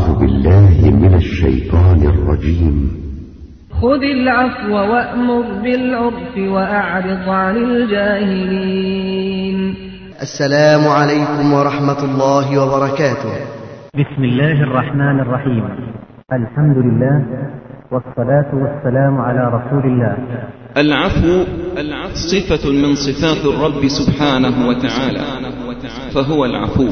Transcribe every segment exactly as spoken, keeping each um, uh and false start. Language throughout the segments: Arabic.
أعوذ بالله من الشيطان الرجيم. خذ العفو وأمر بالعرف وأعرض عن الجاهلين. السلام عليكم ورحمة الله وبركاته. بسم الله الرحمن الرحيم. الحمد لله والصلاة والسلام على رسول الله. العفو صفة من صفات الرب سبحانه وتعالى، فهو العفو.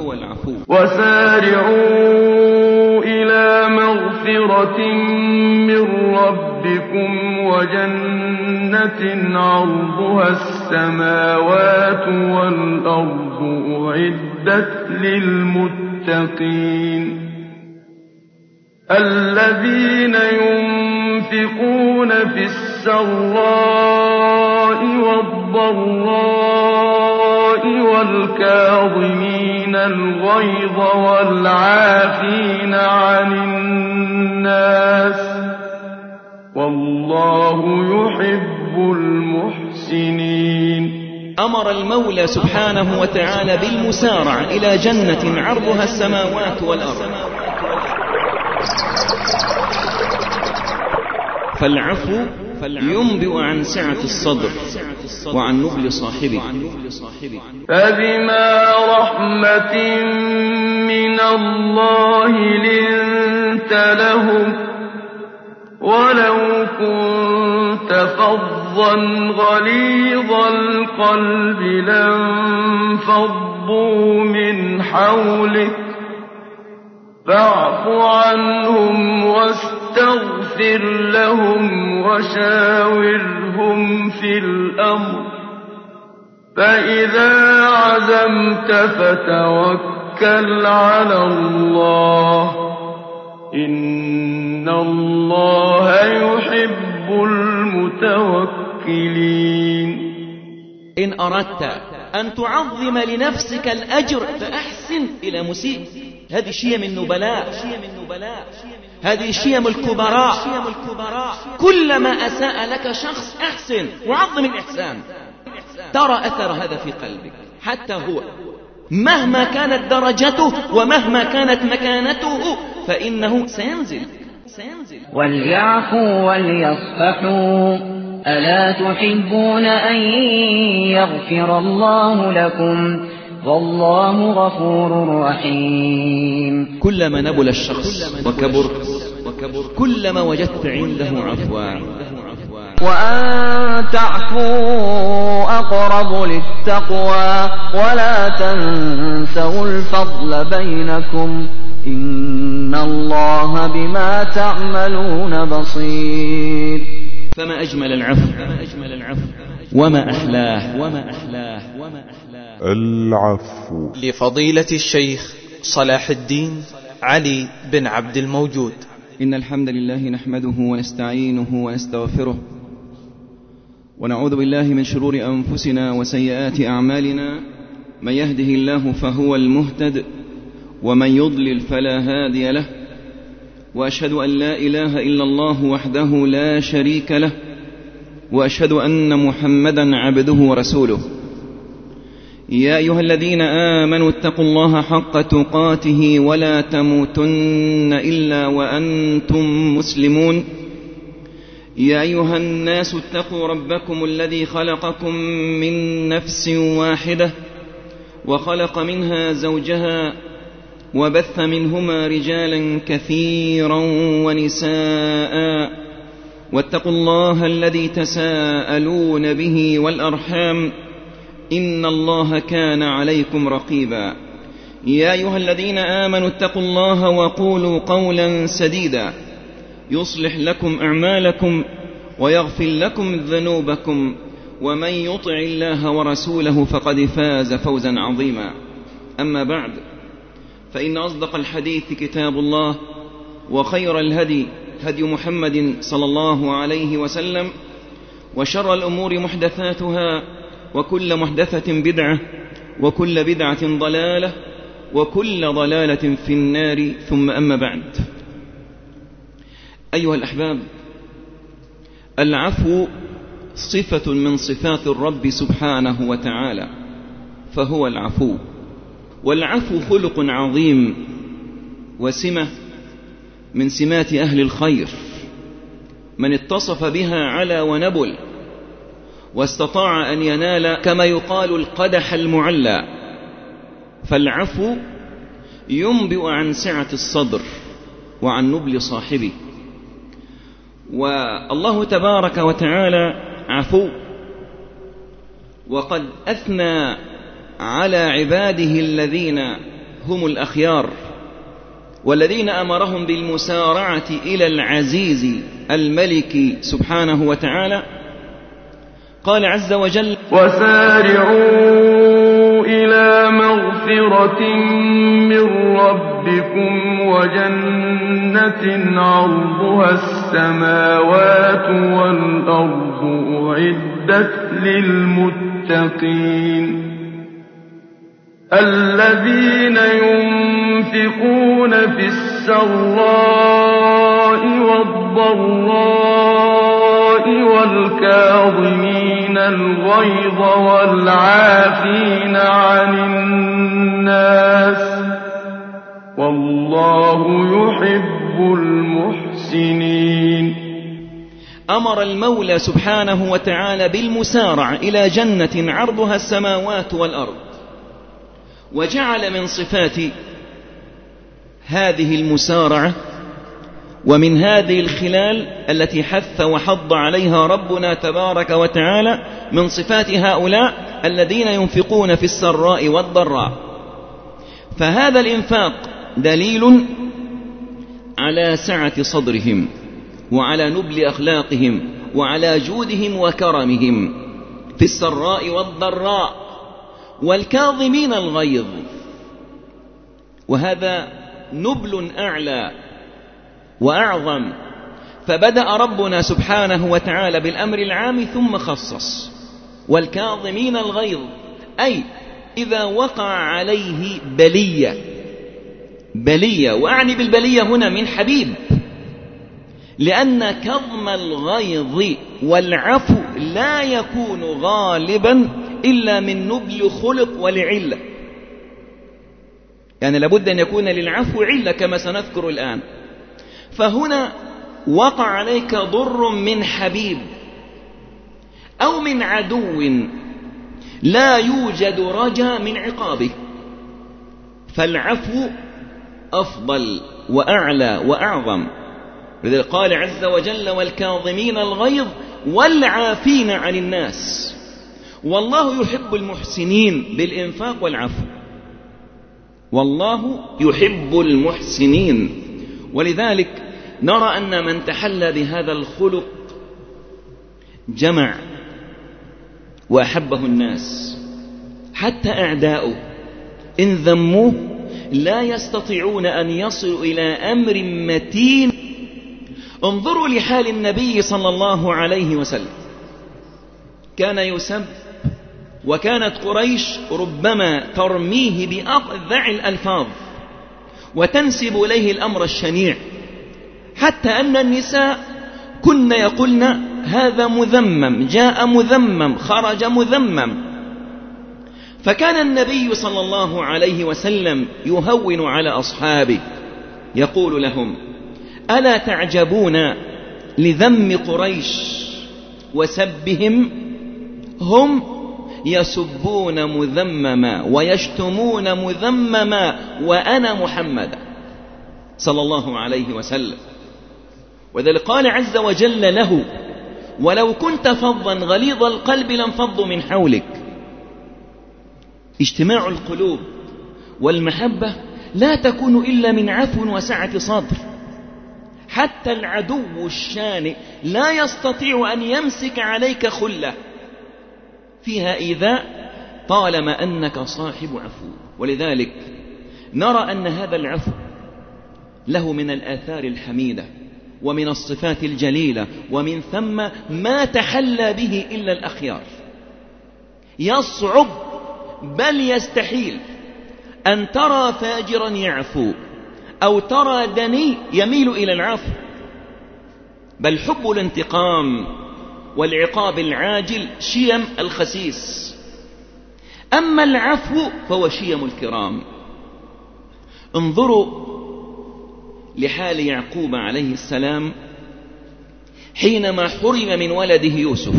وسارعوا إلى مغفرة من ربكم وجنة عرضها السماوات والأرض أعدت للمتقين الذين ينفقون في السراء والضراء والكاظمين الغيظ والعافين عن الناس والله يحب المحسنين. أمر المولى سبحانه وتعالى بالمسارعة إلى جنة عرضها السماوات والأرض. فالعفو ينبئ عن سعة الصدر وعن نبل صاحبه. فبما رحمة من الله لنت لهم ولو كنت فظا غليظ القلب لانفضوا من حولك فاعف عنهم واستغفر لهم وشاورهم في الأمر فإذا عزمت فتوكل على الله إن الله يحب المتوكلين. إن أردت أن تعظم لنفسك الأجر فأحسن إلى مسيء. هذه شيم النبلاء، هذه شيم الكبراء. كلما أساء لك شخص أحسن وعظم الإحسان، ترى أثر هذا في قلبك. حتى هو مهما كانت درجته ومهما كانت مكانته فإنه سينزل. وليعفوا وليصفحوا ألا تحبون أن يغفر الله لكم والله غفور رحيم. كلما نبل الشخص وكبر كلما وجدت عنده عفوا. وأن تعفوا أقرب للتقوى ولا تنسوا الفضل بينكم إن الله بما تعملون بصير. فما أجمل العفو وما أحلاه العفو. لفضيلة الشيخ صلاح الدين علي بن عبد الموجود. إن الحمد لله نحمده ونستعينه ونستغفره ونعوذ بالله من شرور أنفسنا وسيئات أعمالنا. من يهده الله فهو المهتد ومن يضلل فلا هادي له. وأشهد أن لا إله إلا الله وحده لا شريك له وأشهد أن محمدا عبده ورسوله. يا أيها الذين آمنوا اتقوا الله حق تقاته ولا تموتن إلا وأنتم مسلمون. يا أيها الناس اتقوا ربكم الذي خلقكم من نفس واحدة وخلق منها زوجها وبث منهما رجالا كثيرا ونساء واتقوا الله الذي تساءلون به والأرحام إن الله كان عليكم رقيبا. يا أيها الذين آمنوا اتقوا الله وقولوا قولا سديدا يصلح لكم أعمالكم ويغفر لكم ذنوبكم ومن يطع الله ورسوله فقد فاز فوزا عظيما. أما بعد فإن أصدق الحديث كتاب الله وخير الهدي هدي محمد صلى الله عليه وسلم وشر الأمور محدثاتها وكل محدثة بدعة وكل بدعة ضلالة وكل ضلالة في النار. ثم أما بعد. أيها الأحباب، العفو صفة من صفات الرب سبحانه وتعالى، فهو العفو. والعفو خلق عظيم وسمة من سمات أهل الخير، من اتصف بها علا ونبل واستطاع أن ينال كما يقال القدح المعلى. فالعفو ينبئ عن سعة الصدر وعن نبل صاحبه. والله تبارك وتعالى عفو، وقد أثنى على عباده الذين هم الأخيار والذين أمرهم بالمسارعة إلى العزيز الملك سبحانه وتعالى. قال عز وجل: وسارعوا إلى مغفرة من ربكم وجنة عرضها السماوات والأرض أعدت للمتقين الذين ينفقون في السراء والضراء والكاظمين الغيظ والعافين عن الناس والله يحب المحسنين. أمر المولى سبحانه وتعالى بالمسارعة إلى جنة عرضها السماوات والأرض، وجعل من صفات هذه المسارعة ومن هذه الخلال التي حث وحض عليها ربنا تبارك وتعالى من صفات هؤلاء الذين ينفقون في السراء والضراء. فهذا الإنفاق دليل على سعة صدرهم وعلى نبل أخلاقهم وعلى جودهم وكرمهم في السراء والضراء، والكاظمين الغيظ، وهذا نبل أعلى وأعظم. فبدأ ربنا سبحانه وتعالى بالأمر العام ثم خصص: والكاظمين الغيظ، أي إذا وقع عليه بلية بلية وأعني بالبلية هنا من حبيب، لأن كظم الغيظ والعفو لا يكون غالبا إلا من نبل خلق ولعلة، يعني لابد أن يكون للعفو علة كما سنذكر الآن. فهنا وقع عليك ضر من حبيب أو من عدو لا يوجد رجا من عقابه، فالعفو أفضل وأعلى وأعظم. لذلك قال عز وجل: والكاظمين الغيظ والعافين عن الناس. والله يحب المحسنين بالإنفاق والعفو، والله يحب المحسنين. ولذلك نرى أن من تحلى بهذا الخلق جمع وأحبه الناس، حتى أعداؤه إن ذموه لا يستطيعون أن يصلوا إلى أمر متين. انظروا لحال النبي صلى الله عليه وسلم، كان يسب، وكانت قريش ربما ترميه بأفظع الألفاظ وتنسب إليه الأمر الشنيع، حتى أن النساء كن يقولن: هذا مذمم، جاء مذمم، خرج مذمم. فكان النبي صلى الله عليه وسلم يهون على أصحابه، يقول لهم: ألا تعجبون لذم قريش وسبهم؟ هم يسبون مذمما ويشتمون مذمما وأنا محمد صلى الله عليه وسلم. وذلك قال عز وجل له: ولو كنت فظا غليظ القلب لانفضوا من حولك. اجتماع القلوب والمحبة لا تكون إلا من عفو وسعة صدر. حتى العدو الشانئ لا يستطيع أن يمسك عليك خلة فيها إيذاء طالما أنك صاحب عفو. ولذلك نرى أن هذا العفو له من الآثار الحميدة ومن الصفات الجليلة، ومن ثم ما تحلى به إلا الأخيار. يصعب بل يستحيل أن ترى فاجرا يعفو أو ترى دني يميل إلى العفو، بل حب الانتقام والعقاب العاجل شيم الخسيس، أما العفو فهو شيم الكرام. انظروا لحال يعقوب عليه السلام حينما حرم من ولده يوسف.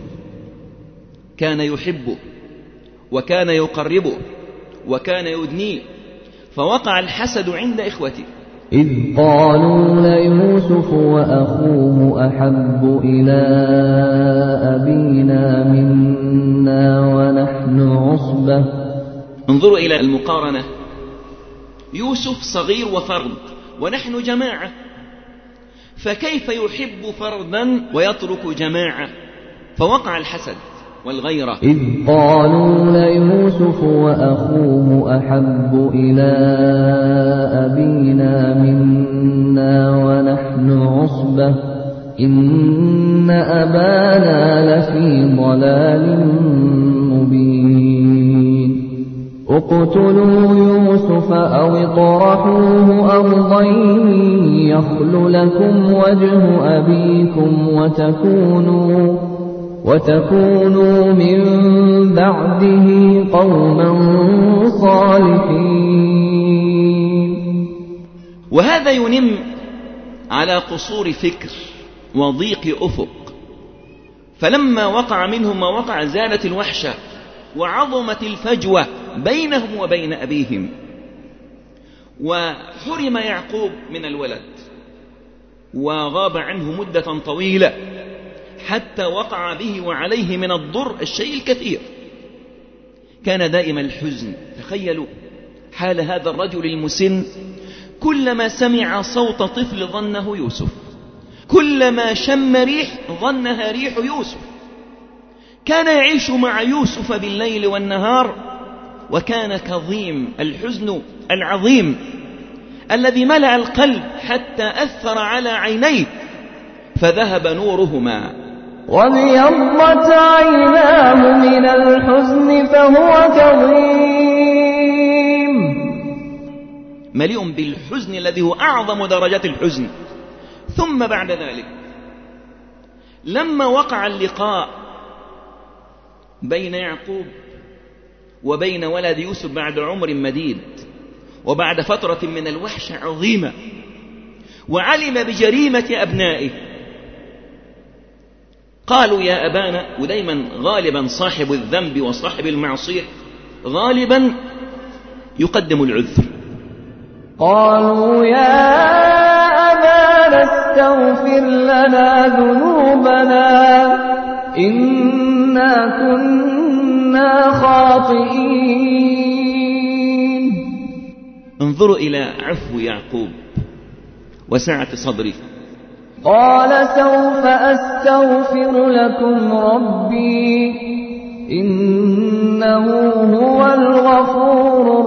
كان يحبه وكان يقربه وكان يدنيه، فوقع الحسد عند إخوته إذ قالوا ليوسف وأخوه أحب إلى أبينا منا ونحن عصبة. انظروا إلى المقارنة، يوسف صغير وفرد ونحن جماعة، فكيف يحب فردا ويترك جماعة؟ فوقع الحسد والغيرة. إذ قالوا ليوسف وأخوه أحب إلى أبينا منا ونحن عصبة إن أبانا لفي ضلال مبين. اقتلوا يوسف أو اطرحوه أرضا يخل لكم وجه أبيكم وتكونوا وتكونوا من بعده قوما صالحين. وهذا ينم على قصور فكر وضيق أفق، فلما وقع منهم ما وقع زالت الوحشة وعظمت الفجوة بينهم وبين أبيهم، وحرم يعقوب من الولد وغاب عنه مدة طويلة حتى وقع به وعليه من الضر الشيء الكثير. كان دائم الحزن. تخيلوا حال هذا الرجل المسن، كلما سمع صوت طفل ظنه يوسف، كلما شم ريح ظنها ريح يوسف. كان يعيش مع يوسف بالليل والنهار، وكان كظيم الحزن العظيم الذي ملأ القلب حتى أثر على عينيه فذهب نورهما. وابيضت عيناه من الحزن فهو كظيم. مليء بالحزن الذي هو أعظم درجات الحزن. ثم بعد ذلك لما وقع اللقاء بين يعقوب وبين ولد يوسف بعد عمر مديد وبعد فترة من الوحشة عظيمة، وعلم بجريمة أبنائه، قالوا يا أبانا. ودايما غالبا صاحب الذنب وصاحب المعصية غالبا يقدم العذر. قالوا يا أبانا استغفر لنا ذنوبنا إنا كنا خاطئين. انظروا إلى عفو يعقوب وسعة صدره. قال سوف أستغفر لكم ربي إنه هو الغفور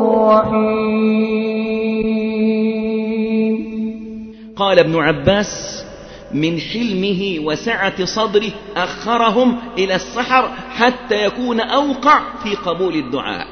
الرحيم. قال ابن عباس من حلمه وسعة صدره أخرهم إلى السحر حتى يكون أوقع في قبول الدعاء،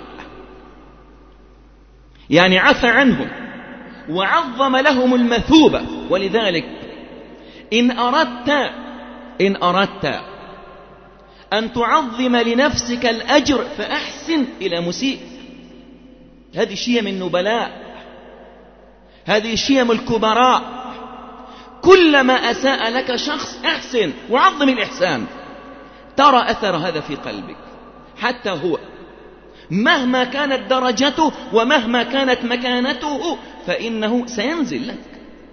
يعني عفى عنهم وعظم لهم المثوبة. ولذلك إن أردت إن أردت أن تعظم لنفسك الأجر فأحسن إلى مسيء. هذه شيم النبلاء، هذه شيم الكبراء. كلما أساء لك شخص أحسن وعظم الإحسان، ترى أثر هذا في قلبك. حتى هو مهما كانت درجته ومهما كانت مكانته فإنه سينزل لك.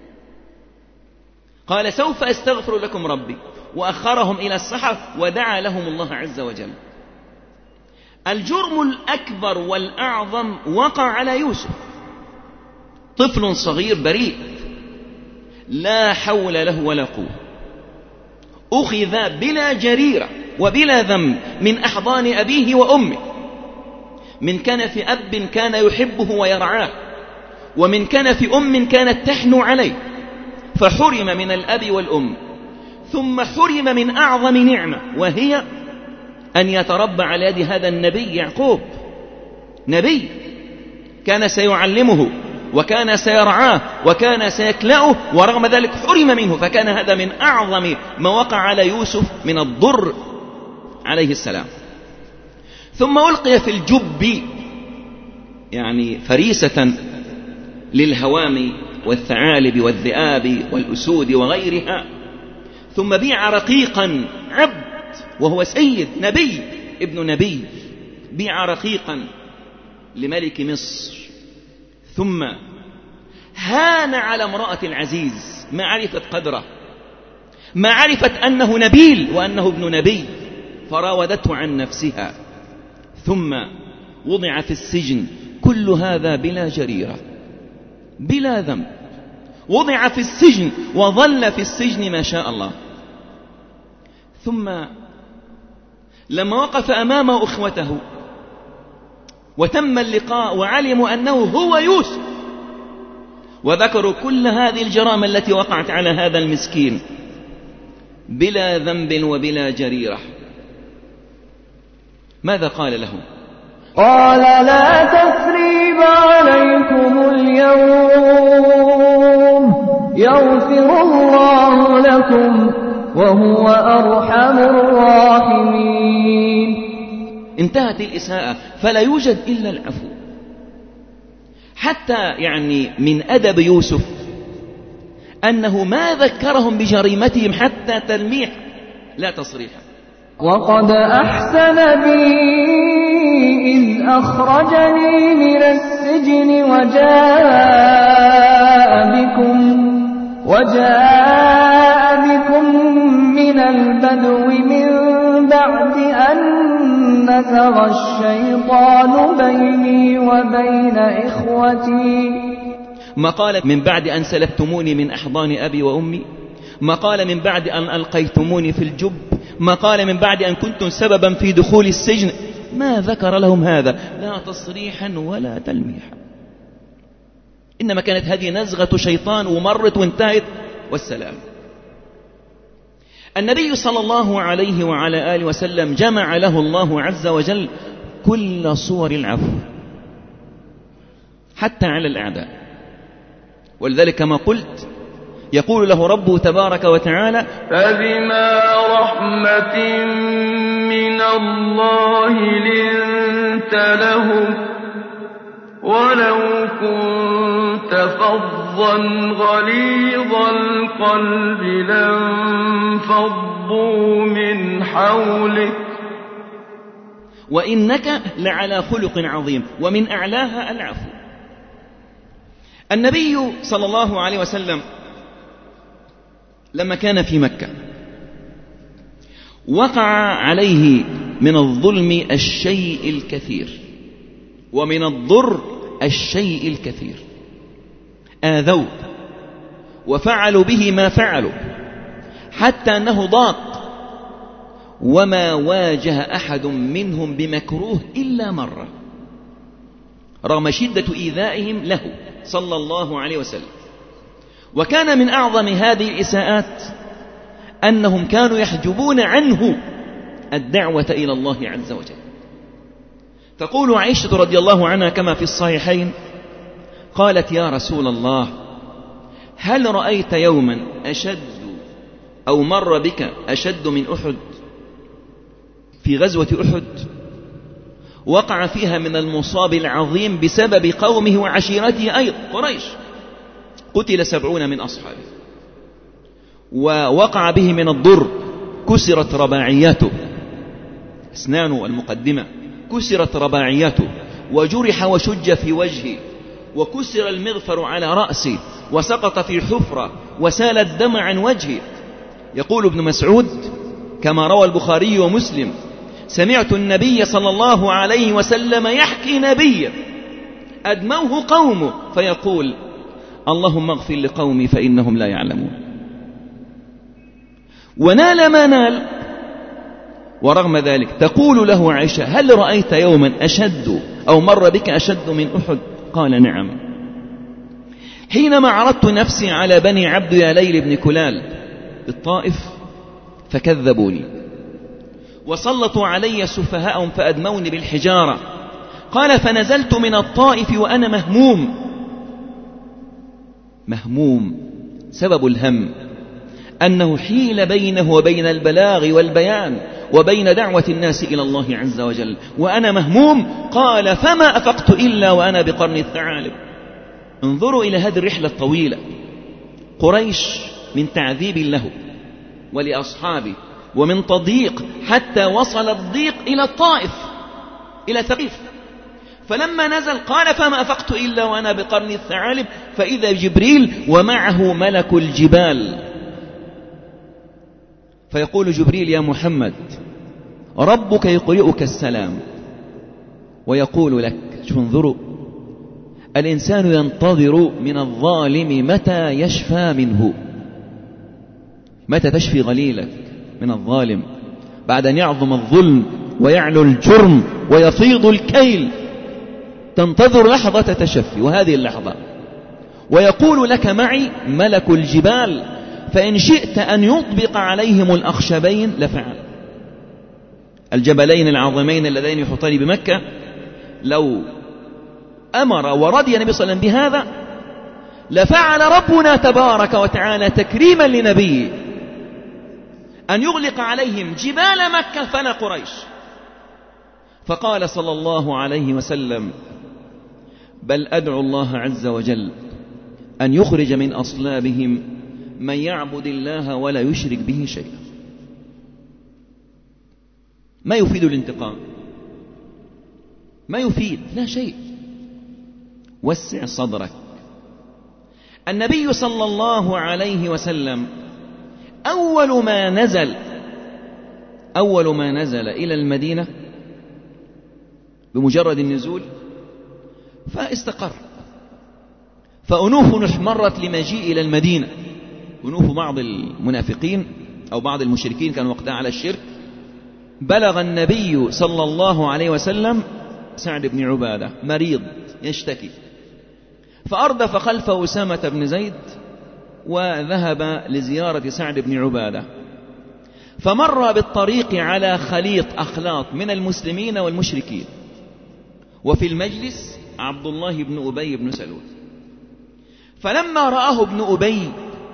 قال سوف أستغفر لكم ربي، وأخرهم إلى السحر ودعا لهم الله عز وجل. الجرم الأكبر والأعظم وقع على يوسف، طفل صغير بريء لا حول له ولا قوة، أخذ بلا جريرة وبلا ذنب من أحضان أبيه وأمه، من كنف أب كان يحبه ويرعاه، ومن كنف أم كانت تحنو عليه، فحرم من الأب والأم، ثم حرم من أعظم نعمة وهي أن يتربى على يد هذا النبي يعقوب. نبي كان سيعلمه وكان سيرعاه وكان سيكلأه، ورغم ذلك حرم منه. فكان هذا من أعظم ما وقع على يوسف من الضر عليه السلام. ثم ألقي في الجب، يعني فريسة للهوام والثعالب والذئاب والأسود وغيرها، ثم بيع رقيقا، عبد وهو سيد نبي ابن نبي، بيع رقيقا لملك مصر، ثم هان على امرأة العزيز، ما عرفت قدره، ما عرفت أنه نبيل وأنه ابن نبي، فراودته عن نفسها، ثم وضع في السجن. كل هذا بلا جريرة، بلا ذنب، وضع في السجن وظل في السجن ما شاء الله. ثم لما وقف أمام أخوته وتم اللقاء وعلموا أنه هو يوسف، وذكروا كل هذه الجرائم التي وقعت على هذا المسكين بلا ذنب وبلا جريرة، ماذا قال له؟ قال لا تثريب عليكم اليوم يغفر الله لكم وهو أرحم الراحمين. انتهت الإساءة، فلا يوجد إلا العفو. حتى يعني من أدب يوسف أنه ما ذكرهم بجريمتهم حتى تلميح لا تصريح. وقد أحسن بي إذ أخرجني من السجن وجاء بكم وجاء بكم من البدو من بعد أن نزغ الشيطان بيني وبين إخوتي. ما قال من بعد أن سلبتموني من أحضان أبي وأمي، ما قال من بعد أن ألقيتموني في الجب، ما قال من بعد أن كنتم سببا في دخول السجن، ما ذكر لهم هذا لا تصريحا ولا تلميحا، إنما كانت هذه نزغة شيطان ومرت وانتهت والسلام. النبي صلى الله عليه وعلى آله وسلم جمع له الله عز وجل كل صور العفو حتى على الأعداء، ولذلك كما قلت يقول له ربه تبارك وتعالى فبما رحمة من الله لنت لهم ولو كنت فظا غليظ القلب لانفضوا من حولك وإنك لعلى خلق عظيم، ومن أعلاها العفو. النبي صلى الله عليه وسلم لما كان في مكة وقع عليه من الظلم الشيء الكثير ومن الضر الشيء الكثير، آذوا وفعلوا به ما فعلوا حتى أنه ضاق، وما واجه أحد منهم بمكروه إلا مرة رغم شدة إيذائهم له صلى الله عليه وسلم. وكان من أعظم هذه الإساءات أنهم كانوا يحجبون عنه الدعوة إلى الله عز وجل. تقول عائشة رضي الله عنها كما في الصحيحين قالت يا رسول الله هل رأيت يوما أشد أو مر بك أشد من أحد؟ في غزوة أحد وقع فيها من المصاب العظيم بسبب قومه وعشيرته أيضا قريش، قتل سبعون من أصحابه، ووقع به من الضر، كسرت رباعياته، أسنانه المقدمة كسرت رباعياته، وجرح وشج في وجهه، وكسر المغفر على رأسه، وسقط في حفرة، وسال الدم عن وجهه. يقول ابن مسعود كما روى البخاري ومسلم سمعت النبي صلى الله عليه وسلم يحكي نبيا أدموه قومه فيقول اللهم اغفر لقومي فإنهم لا يعلمون. ونال ما نال، ورغم ذلك تقول له عائشة هل رأيت يوما أشد أو مر بك أشد من أحد؟ قال نعم. حينما عرضت نفسي على بني عبد يا ليل بن كلال بالطائف فكذبوني وسلطوا علي سفهاءهم فأدموني بالحجارة، قال فنزلت من الطائف وأنا مهموم مهموم سبب الهم أنه حيل بينه وبين البلاغ والبيان وبين دعوة الناس إلى الله عز وجل، وأنا مهموم. قال فما أفقت إلا وأنا بقرن الثعالب. انظروا إلى هذه الرحلة الطويلة. قريش من تعذيب له ولأصحابه ومن تضييق حتى وصل الضيق إلى الطائف، إلى ثقيف. فلما نزل قال فما أفقت إلا وأنا بقرن الثعالب فإذا جبريل ومعه ملك الجبال، فيقول جبريل يا محمد ربك يقرئك السلام ويقول لك. انظروا، الإنسان ينتظر من الظالم متى يشفى منه، متى تشفي غليلك من الظالم بعد أن يعظم الظلم ويعلو الجرم ويفيض الكيل، تنتظر لحظة تشفي، وهذه اللحظة. ويقول لك معي ملك الجبال، فإن شئت أن يطبق عليهم الأخشبين لفعل. الجبلين العظيمين اللذين يحطان بمكة، لو أمر ورضي النبي صلى الله عليه وسلم بهذا لفعل ربنا تبارك وتعالى تكريما لنبيه أن يغلق عليهم جبال مكة فلا قريش. فقال صلى الله عليه وسلم بل أدعو الله عز وجل أن يخرج من أصلابهم من يعبد الله ولا يشرك به شيئا. ما يفيد الانتقام؟ ما يفيد؟ لا شيء. وسع صدرك. النبي صلى الله عليه وسلم أول ما نزل أول ما نزل إلى المدينة بمجرد النزول فاستقر، فأنوف احمرت لمجيء إلى المدينة. أنوف بعض المنافقين أو بعض المشركين كانوا وقتها على الشرك. بلغ النبي صلى الله عليه وسلم سعد بن عبادة مريض يشتكي، فأردف خلف أسامة بن زيد وذهب لزيارة سعد بن عبادة، فمر بالطريق على خليط أخلاط من المسلمين والمشركين، وفي المجلس عبد الله بن أبي بن سلول. فلما رآه ابن أبي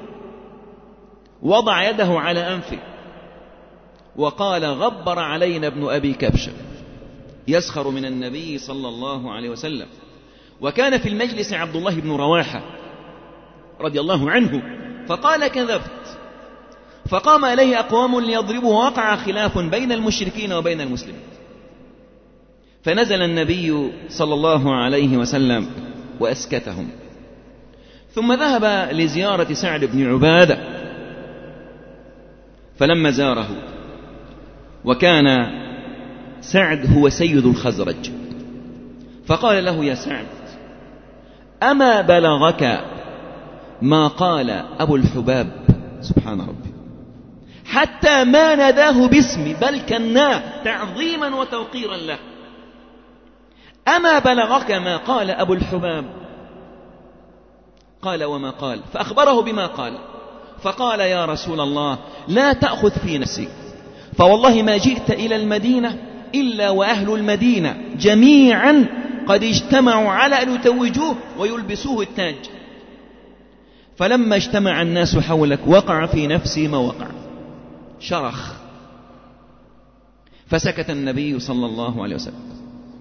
وضع يده على أنفه وقال غبر علينا ابن أبي كبشة، يسخر من النبي صلى الله عليه وسلم. وكان في المجلس عبد الله بن رواحة رضي الله عنه، فقال كذبت. فقام إليه أقوام ليضربه، ووقع خلاف بين المشركين وبين المسلمين. فنزل النبي صلى الله عليه وسلم وأسكتهم، ثم ذهب لزيارة سعد بن عبادة. فلما زاره وكان سعد هو سيد الخزرج، فقال له يا سعد أما بلغك ما قال أبو الحباب؟ سبحان ربي، حتى ما ناداه باسمي بل كناه تعظيما وتوقيرا له. أما بلغك ما قال أبو الحباب؟ قال وما قال؟ فأخبره بما قال. فقال يا رسول الله لا تأخذ في نفسك، فوالله ما جئت إلى المدينة إلا وأهل المدينة جميعا قد اجتمعوا على أن يتوجوه ويلبسوه التاج. فلما اجتمع الناس حولك وقع في نفسي ما وقع، شرخ. فسكت النبي صلى الله عليه وسلم.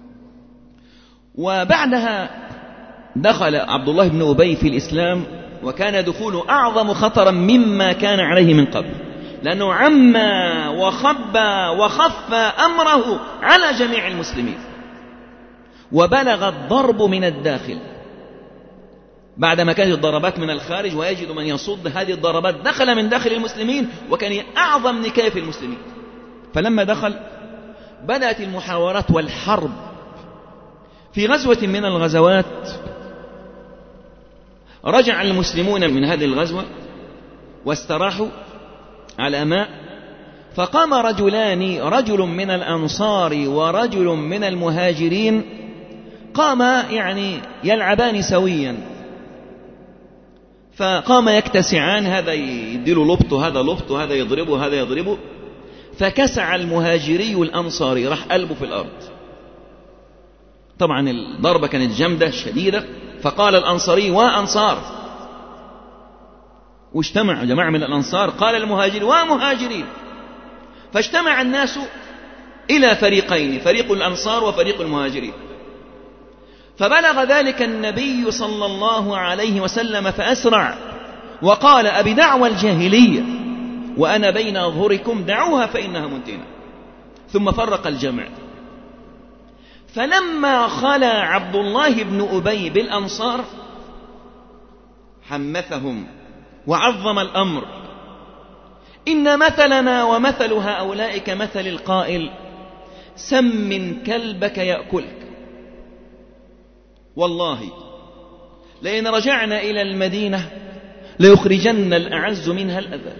وبعدها دخل عبد الله بن أبي في الإسلام، وكان دخوله أعظم خطرا مما كان عليه من قبل، لأنه عما وخبى وخف أمره على جميع المسلمين. وبلغ الضرب من الداخل بعدما كانت الضربات من الخارج، ويجد من يصد هذه الضربات دخل من داخل المسلمين، وكان أعظم نكاية المسلمين. فلما دخل بدأت المحاورات والحرب. في غزوة من الغزوات رجع المسلمون من هذه الغزوة واستراحوا على ماء، فقام رجلان، رجل من الأنصار ورجل من المهاجرين، قاما يعني يلعبان سويا، فقام يكتسعان، هذا يديله لبط وهذا لبط وهذا يضربه وهذا يضربه. فكسع المهاجري الأنصاري، راح قلبه في الأرض. طبعا الضربة كانت جامدة شديدة. فقال الأنصاري وأنصار، واجتمع جماعة من الأنصار، قال المهاجر ومهاجرين. فاجتمع الناس إلى فريقين، فريق الأنصار وفريق المهاجرين. فبلغ ذلك النبي صلى الله عليه وسلم فأسرع وقال: أبي دعوى الجاهلية وأنا بين أظهركم، دعوها فإنها منتنة. ثم فرق الجمع. فلما خلا عبد الله بن أبي بالأنصار حمثهم وعظم الأمر: إن مثلنا ومثل هؤلاء كمثل القائل: سمن كلبك يأكلك. والله لئن رجعنا إلى المدينة ليخرجن الأعز منها الأذل.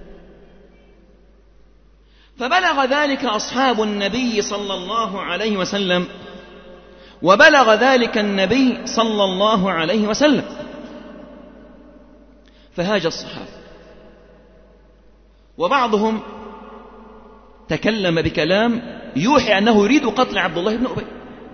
فبلغ ذلك أصحاب النبي صلى الله عليه وسلم، وبلغ ذلك النبي صلى الله عليه وسلم، فهاج الصحابة، وبعضهم تكلم بكلام يوحي أنه يريد قتل عبد الله بن أبي،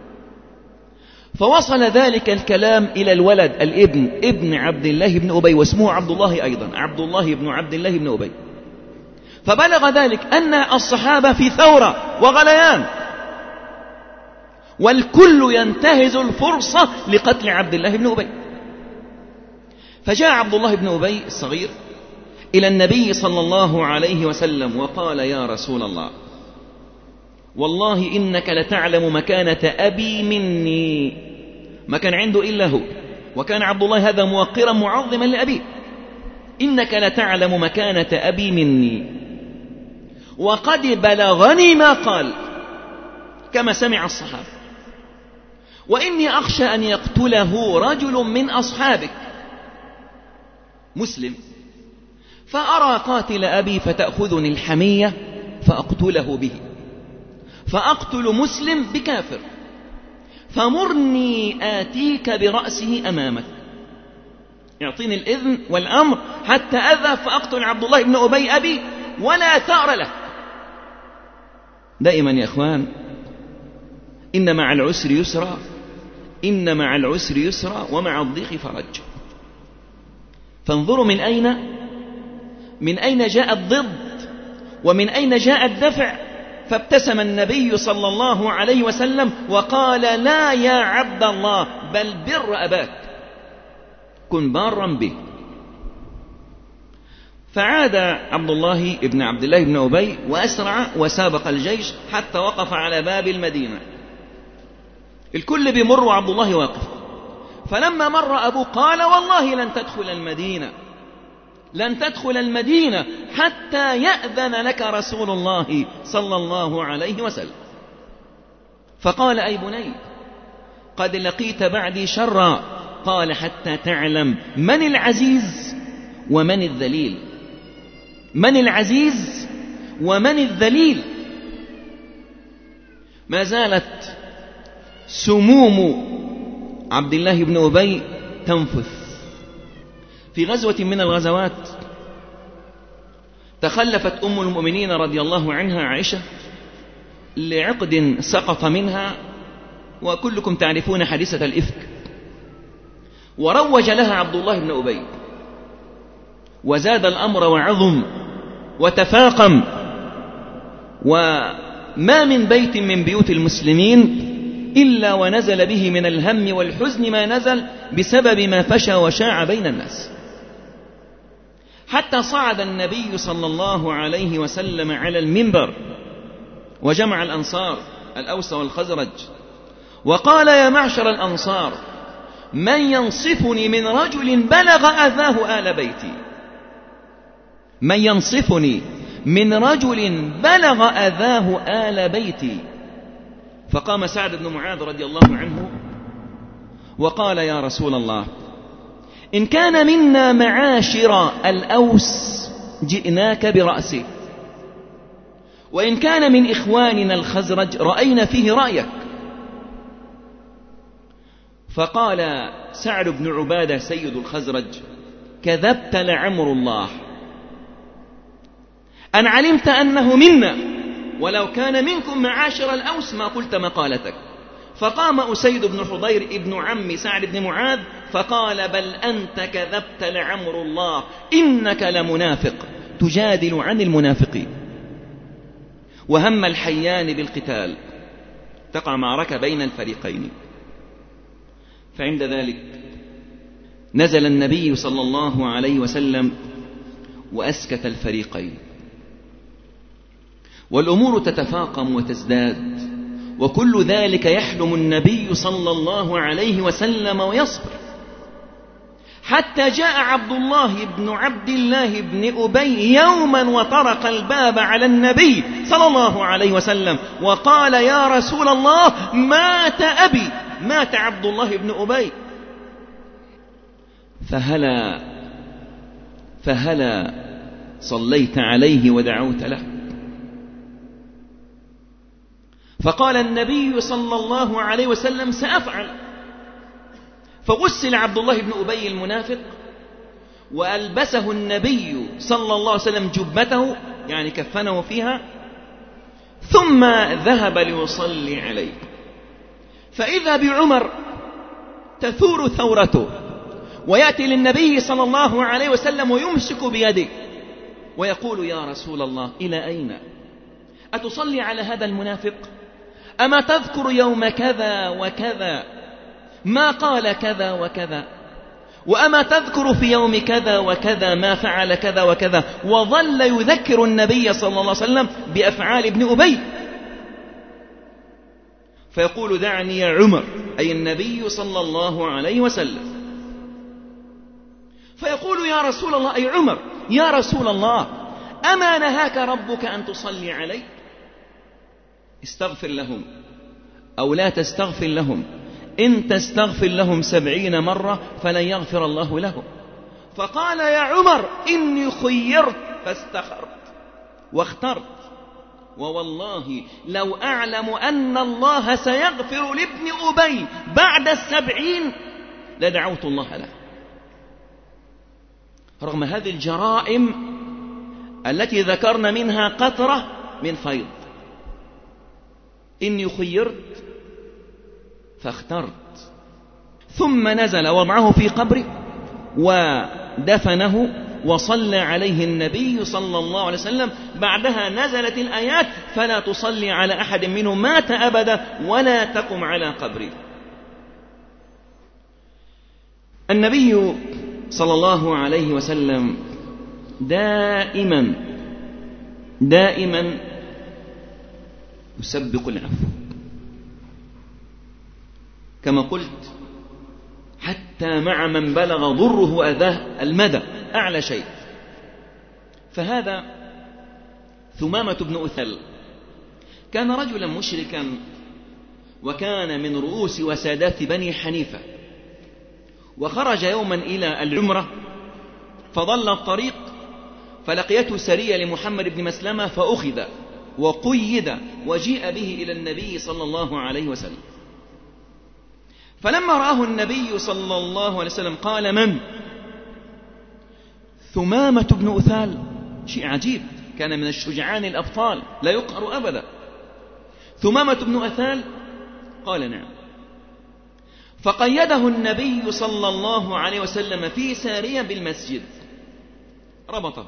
فوصل ذلك الكلام إلى الولد الابن ابن عبد الله بن أبي، واسمه عبد الله أيضا، عبد الله بن عبد الله بن أبي. فبلغ ذلك أن الصحابة في ثورة وغليان، والكل ينتهز الفرصة لقتل عبد الله بن أبي. فجاء عبد الله بن أبي الصغير إلى النبي صلى الله عليه وسلم وقال: يا رسول الله، والله إنك لتعلم مكانة أبي مني. ما كان عنده إلا هو، وكان عبد الله هذا موقرا معظما لأبيه. إنك لتعلم مكانة أبي مني، وقد بلغني ما قال، كما سمع الصحابة، وإني أخشى أن يقتله رجل من أصحابك مسلم، فأرى قاتل أبي فتأخذني الحمية فأقتله به، فأقتل مسلم بكافر، فمرني آتيك برأسه أمامك. يعطيني الإذن والأمر حتى أذهب فأقتل عبد الله بن أبي أبي ولا ثأر له. دائما يا إخوان، إن مع العسر يسرا، إن مع العسر يسرا، ومع الضيق فرج. فانظروا من أين من أين جاء الضد ومن أين جاء الدفع. فابتسم النبي صلى الله عليه وسلم وقال: لا يا عبد الله، بل بر أباك، كن بارا به. فعاد عبد الله بن عبد الله بن أبي وأسرع وسابق الجيش حتى وقف على باب المدينة. الكل بيمر وعبد الله واقف. فلما مر أبوه قال: والله لن تدخل المدينة، لن تدخل المدينة حتى يأذن لك رسول الله صلى الله عليه وسلم. فقال: أي بني، قد لقيت بعدي شرا. قال: حتى تعلم من العزيز ومن الذليل، من العزيز ومن الذليل. ما زالت سموم عبد الله بن أبي تنفث. في غزوة من الغزوات تخلفت أم المؤمنين رضي الله عنها عائشة لعقد سقط منها، وكلكم تعرفون حادثة الإفك. وروج لها عبد الله بن أبي، وزاد الأمر وعظم وتفاقم، وما من بيت من بيوت المسلمين إلا ونزل به من الهم والحزن ما نزل بسبب ما فشى وشاع بين الناس، حتى صعد النبي صلى الله عليه وسلم على المنبر وجمع الأنصار الأوس والخزرج وقال: يا معشر الأنصار، من ينصفني من رجل بلغ أذاه آل بيتي، من ينصفني من رجل بلغ أذاه آل بيتي. فقام سعد بن معاذ رضي الله عنه وقال: يا رسول الله، إن كان منا معاشر الأوس جئناك برأسه، وإن كان من إخواننا الخزرج رأينا فيه رأيك. فقال سعد بن عبادة سيد الخزرج: كذبت لعمر الله، أن علمت أنه منا، ولو كان منكم معاشر الأوس ما قلت مقالتك. فقام أسيد بن حضير ابن عم سعد بن معاذ فقال: بل أنت كذبت لعمر الله، إنك لمنافق تجادل عن المنافقين. وهم الحيان بالقتال، تقع معركة بين الفريقين، فعند ذلك نزل النبي صلى الله عليه وسلم وأسكت الفريقين، والأمور تتفاقم وتزداد، وكل ذلك يحلم النبي صلى الله عليه وسلم ويصبر، حتى جاء عبد الله بن عبد الله بن أبي يوما وطرق الباب على النبي صلى الله عليه وسلم وقال: يا رسول الله، مات أبي، مات عبد الله بن أبي، فهلا فهلا صليت عليه ودعوت له؟ فقال النبي صلى الله عليه وسلم: سأفعل. فغسل عبد الله بن أبي المنافق، وألبسه النبي صلى الله عليه وسلم جبته، يعني كفنه فيها، ثم ذهب ليصلي عليه. فإذا بعمر تثور ثورته، ويأتي للنبي صلى الله عليه وسلم ويمسك بيده ويقول: يا رسول الله، إلى أين؟ أتصلي على هذا المنافق؟ أما تذكر يوم كذا وكذا ما قال كذا وكذا؟ وأما تذكر في يوم كذا وكذا ما فعل كذا وكذا؟ وظل يذكر النبي صلى الله عليه وسلم بأفعال ابن أبي. فيقول: دعني يا عمر، أي النبي صلى الله عليه وسلم. فيقول: يا رسول الله، أي عمر، يا رسول الله، أما نهاك ربك أن تصلي علي؟ استغفر لهم أو لا تستغفر لهم، إن تستغفر لهم سبعين مرة فلن يغفر الله لهم. فقال: يا عمر، إني خيرت فاستخرت واخترت، ووالله لو أعلم أن الله سيغفر لابن أبي بعد السبعين لدعوت الله له. رغم هذه الجرائم التي ذكرنا منها قطرة من فيض، إني خيرت فاخترت. ثم نزل وضعه في قبره ودفنه وصلى عليه النبي صلى الله عليه وسلم. بعدها نزلت الآيات: فلا تصلي على أحد منهم مات أبدا ولا تقم على قبره. النبي صلى الله عليه وسلم دائما دائما يسبق العفو، كما قلت، حتى مع من بلغ ضره وأذاه المدى أعلى شيء. فهذا ثمامة بن أثل كان رجلا مشركا، وكان من رؤوس وسادات بني حنيفة، وخرج يوما إلى العمرة فضل الطريق، فلقيته سرية لمحمد بن مسلمة فأخذ وقيد وجيء به إلى النبي صلى الله عليه وسلم. فلما رآه النبي صلى الله عليه وسلم قال: من؟ ثمامة بن أثال. شيء عجيب، كان من الشجعان الأبطال لا يقهر أبدا. ثمامة بن أثال؟ قال: نعم. فقيده النبي صلى الله عليه وسلم في سارية بالمسجد، ربطه،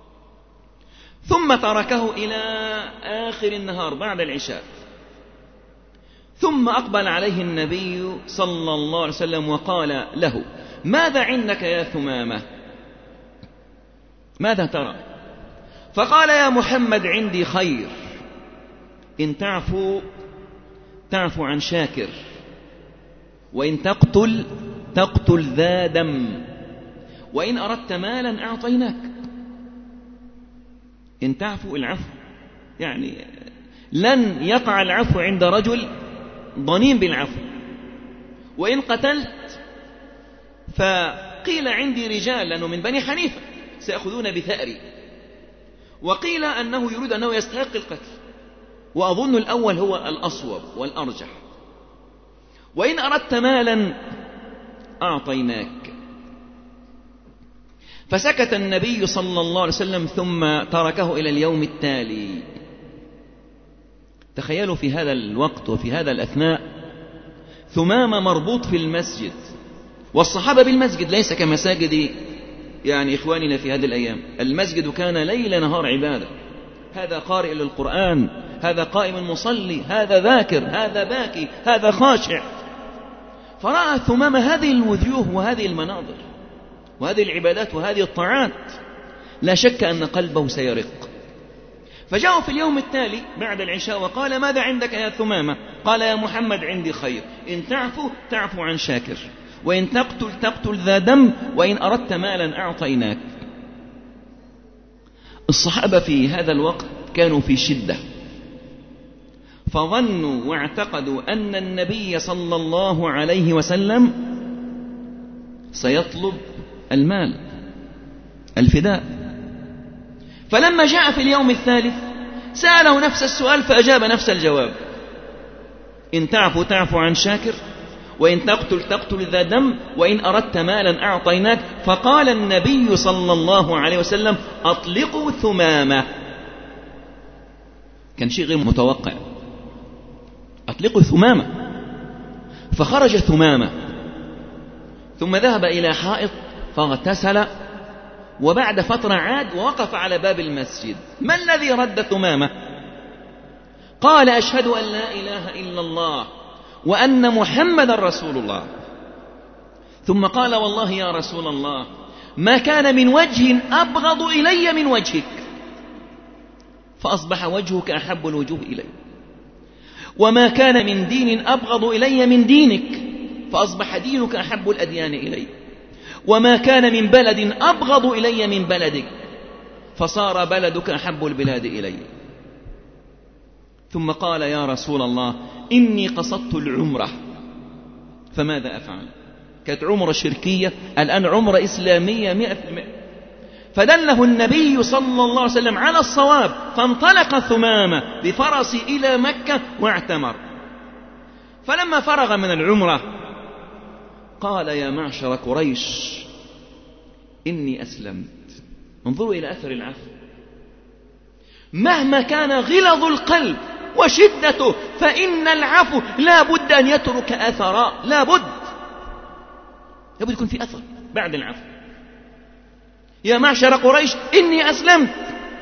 ثم تركه إلى آخر النهار بعد العشاء. ثم أقبل عليه النبي صلى الله عليه وسلم وقال له: ماذا عندك يا ثمامة؟ ماذا ترى؟ فقال: يا محمد، عندي خير، إن تعفو تعفو عن شاكر، وإن تقتل تقتل ذا دم، وإن أردت مالا أعطيناك. إن تعفو، العفو يعني لن يقع العفو عند رجل ضنين بالعفو. وإن قتلت، فقيل عندي رجال لأنه من بني حنيفة سيأخذون بثأري، وقيل أنه يريد أنه يستحق القتل، وأظن الأول هو الأصوب والأرجح. وإن أردت مالا أعطيناك. فسكت النبي صلى الله عليه وسلم ثم تركه إلى اليوم التالي. تخيلوا في هذا الوقت وفي هذا الأثناء ثمامة مربوط في المسجد، والصحابة بالمسجد ليس كمساجد يعني إخواننا في هذه الأيام. المسجد كان ليل نهار عبادة، هذا قارئ للقرآن، هذا قائم مصلي، هذا ذاكر، هذا باكي، هذا خاشع. فرأى ثمامة هذه الوجوه وهذه المناظر وهذه العبادات وهذه الطاعات، لا شك أن قلبه سيرق. فجاءوا في اليوم التالي بعد العشاء وقال: ماذا عندك يا ثمامة؟ قال: يا محمد عندي خير، إن تعفو تعفو عن شاكر، وإن تقتل تقتل ذا دم، وإن أردت مالا أعطيناك. الصحابة في هذا الوقت كانوا في شدة، فظنوا واعتقدوا أن النبي صلى الله عليه وسلم سيطلب المال الفداء. فلما جاء في اليوم الثالث سأله نفس السؤال فأجاب نفس الجواب: إن تعفو تعفو عن شاكر، وإن تقتل تقتل ذا دم، وإن أردت مالا أعطيناك. فقال النبي صلى الله عليه وسلم: أطلقوا ثمامة. كان شيء غير متوقع، أطلقوا ثمامة. فخرج ثمامة ثم ذهب إلى حائط فاغتسل، وبعد فترة عاد ووقف على باب المسجد. ما الذي رد ثمامة؟ قال: أشهد أن لا إله إلا الله وأن محمد رسول الله. ثم قال: والله يا رسول الله ما كان من وجه أبغض إلي من وجهك، فأصبح وجهك أحب الوجوه إلي، وما كان من دين أبغض إلي من دينك، فأصبح دينك أحب الأديان إلي، وما كان من بلد أبغض إلي من بلدك، فصار بلدك أحب البلاد إلي. ثم قال: يا رسول الله إني قصدت العمرة فماذا أفعل؟ كانت عمرة شركية، الآن عمرة إسلامية مئة في المئة. فدله النبي صلى الله عليه وسلم على الصواب، فانطلق ثمامة بفرس إلى مكة واعتمر. فلما فرغ من العمرة قال: يا معشر قريش إني أسلمت. انظروا إلى أثر العفو، مهما كان غلظ القلب وشدته فإن العفو لا بد أن يترك أثرا، لا بد لا بد يكون في أثر بعد العفو. يا معشر قريش إني أسلمت.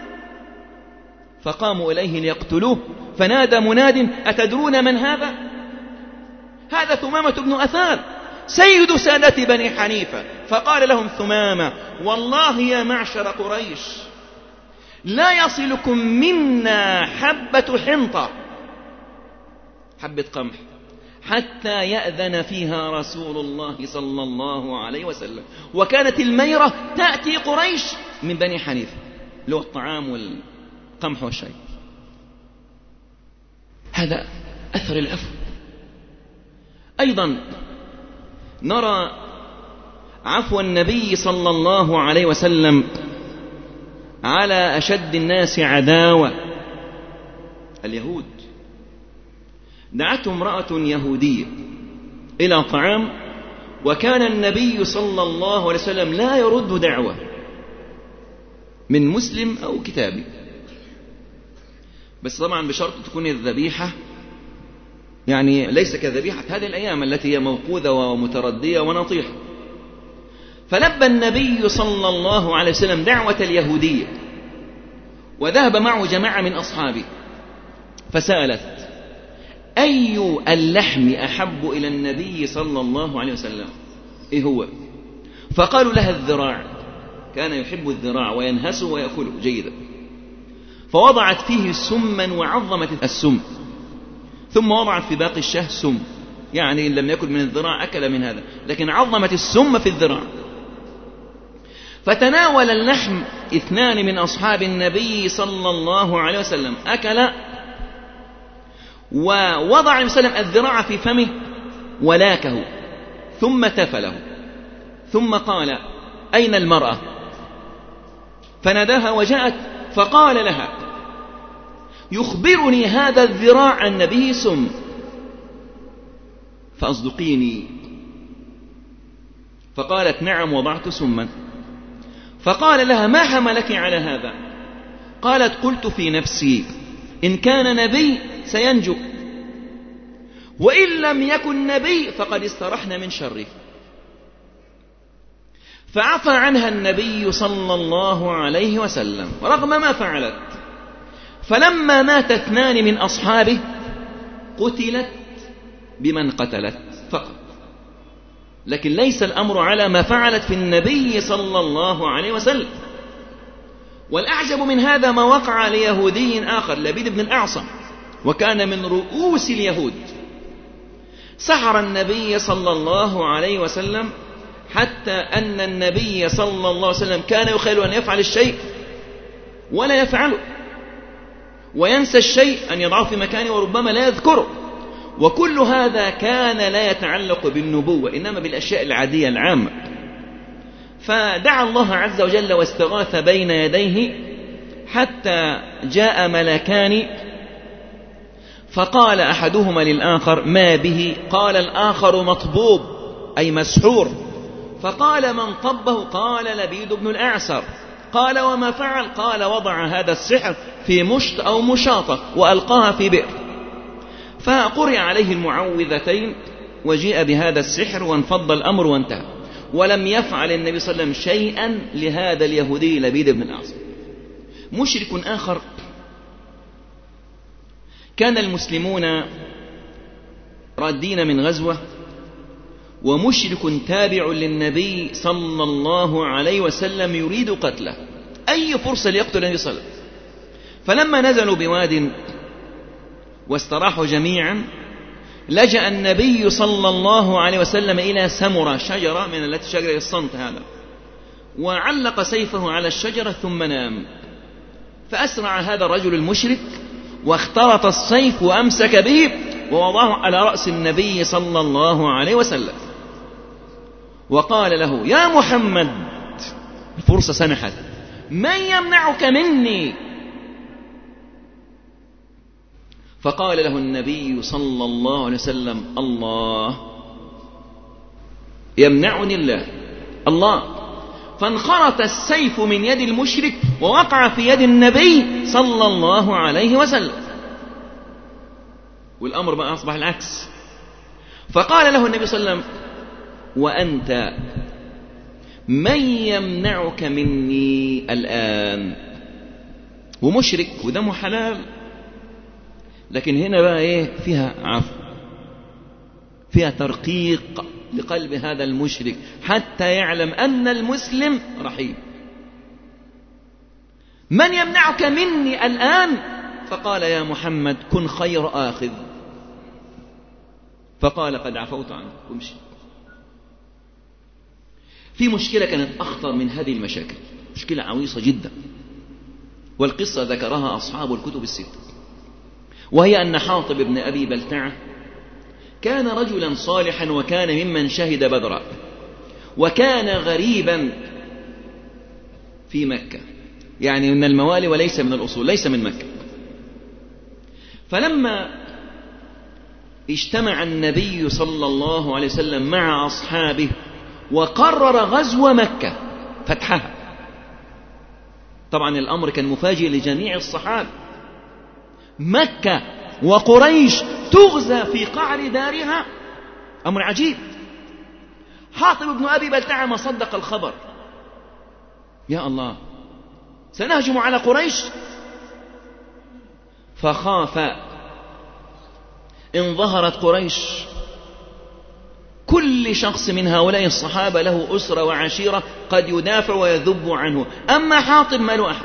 فقاموا إليه ليقتلوه، فنادى مناد: أتدرون من هذا؟ هذا ثمامة بن أثال سيد سادة بني حنيفة. فقال لهم ثمامة: والله يا معشر قريش لا يصلكم منا حبة حنطة، حبة قمح، حتى يأذن فيها رسول الله صلى الله عليه وسلم. وكانت الميرة تأتي قريش من بني حنيفة، اللي هو الطعام والقمح والشاي. هذا أثر العفو. أيضا نرى عفو النبي صلى الله عليه وسلم على أشد الناس عداوة، اليهود. دعته امرأة يهودية إلى طعام، وكان النبي صلى الله عليه وسلم لا يرد دعوة من مسلم أو كتابي، بس طبعا بشرط تكون الذبيحة يعني ليس كذبيحة هذه الأيام التي هي موقوذة ومتردية ونطيحة. فلبى النبي صلى الله عليه وسلم دعوة اليهودية، وذهب معه جماعة من أصحابه، فسألت: أي اللحم أحب إلى النبي صلى الله عليه وسلم؟ إيه هو؟ فقالوا لها: الذراع، كان يحب الذراع وينهسه ويأكله جيدا. فوضعت فيه سما وعظمت السم، ثم وضعت في باقي الشاه سم، يعني إن لم يأكل من الذراع أكل من هذا، لكن عظمت السم في الذراع. فتناول اللحم اثنان من أصحاب النبي صلى الله عليه وسلم، أكل، ووضع النبي صلى الله عليه وسلم الذراع في فمه ولاكه ثم تفله، ثم قال: أين المرأة؟ فناداها وجاءت، فقال لها: يخبرني هذا الذراع أن به سم، فأصدقيني. فقالت: نعم وضعت سما. فقال لها: ما حملك على هذا؟ قالت: قلت في نفسي إن كان نبي سينجو، وإن لم يكن نبي فقد استرحنا من شره. فعفى عنها النبي صلى الله عليه وسلم رغم ما فعلت. فلما مات اثنان من أصحابه قتلت بمن قتلت فقط، لكن ليس الأمر على ما فعلت في النبي صلى الله عليه وسلم. والأعجب من هذا ما وقع ليهودي آخر لبيد بن الأعصم، وكان من رؤوس اليهود، سحر النبي صلى الله عليه وسلم حتى أن النبي صلى الله عليه وسلم كان يخيل أن يفعل الشيء ولا يفعله، وينسى الشيء أن يضعه في مكانه وربما لا يذكره. وكل هذا كان لا يتعلق بالنبوة، إنما بالأشياء العادية العامة. فدعا الله عز وجل واستغاث بين يديه حتى جاء ملكان، فقال أحدهما للآخر: ما به؟ قال الآخر: مطبوب، أي مسحور. فقال: من طبه؟ قال لبيد بن الأعسر. قال: وما فعل؟ قال: وضع هذا السحر في مشط أو مشاطة وألقاها في بئر. فقرئ عليه المعوذتين وجيء بهذا السحر وانفض الأمر وانتهى، ولم يفعل النبي صلى الله عليه وسلم شيئا لهذا اليهودي لبيد بن الأعصم. مشرك آخر، كان المسلمون رادين من غزوة، ومشرك تابع للنبي صلى الله عليه وسلم يريد قتله، أي فرصة ليقتل النبي صلى الله عليه وسلم. فلما نزلوا بواد واستراحوا جميعا، لجأ النبي صلى الله عليه وسلم إلى سمرة، شجرة من التي شجرة الصمت هذا، وعلق سيفه على الشجرة ثم نام. فأسرع هذا الرجل المشرك واخترط السيف وأمسك به ووضعه على رأس النبي صلى الله عليه وسلم، وقال له: يا محمد، الفرصة سنحت، من يمنعك مني؟ فقال له النبي صلى الله عليه وسلم: الله، يمنعني الله، الله. فانخرط السيف من يد المشرك ووقع في يد النبي صلى الله عليه وسلم، والأمر بقى أصبح العكس. فقال له النبي صلى الله عليه وسلم: وأنت من يمنعك مني الآن؟ ومشرك ودمه حلال، لكن هنا بقى إيه؟ فيها عفو، فيها ترقيق لقلب هذا المشرك حتى يعلم أن المسلم رحيم. من يمنعك مني الآن؟ فقال: يا محمد، كن خير آخذ. فقال: قد عفوت عنك، وامشي. في مشكلة كانت أخطر من هذه المشاكل، مشكلة عويصة جدا، والقصة ذكرها أصحاب الكتب الستة، وهي أن حاطب بن أبي بلتعة كان رجلا صالحا، وكان ممن شهد بدرا، وكان غريبا في مكة، يعني من الموالي وليس من الأصول، ليس من مكة. فلما اجتمع النبي صلى الله عليه وسلم مع أصحابه وقرر غزو مكة فتحها، طبعا الأمر كان مفاجئ لجميع الصحابة، مكة وقريش تغزى في قعر دارها، أمر عجيب. حاطب بن أبي بلتعة ما صدق الخبر، يا الله، سنهجم على قريش. فخاف إن ظهرت قريش، كل شخص من هؤلاء الصحابة له أسرة وعشيرة قد يدافع ويذب عنه، أما حاطب ما له أحد.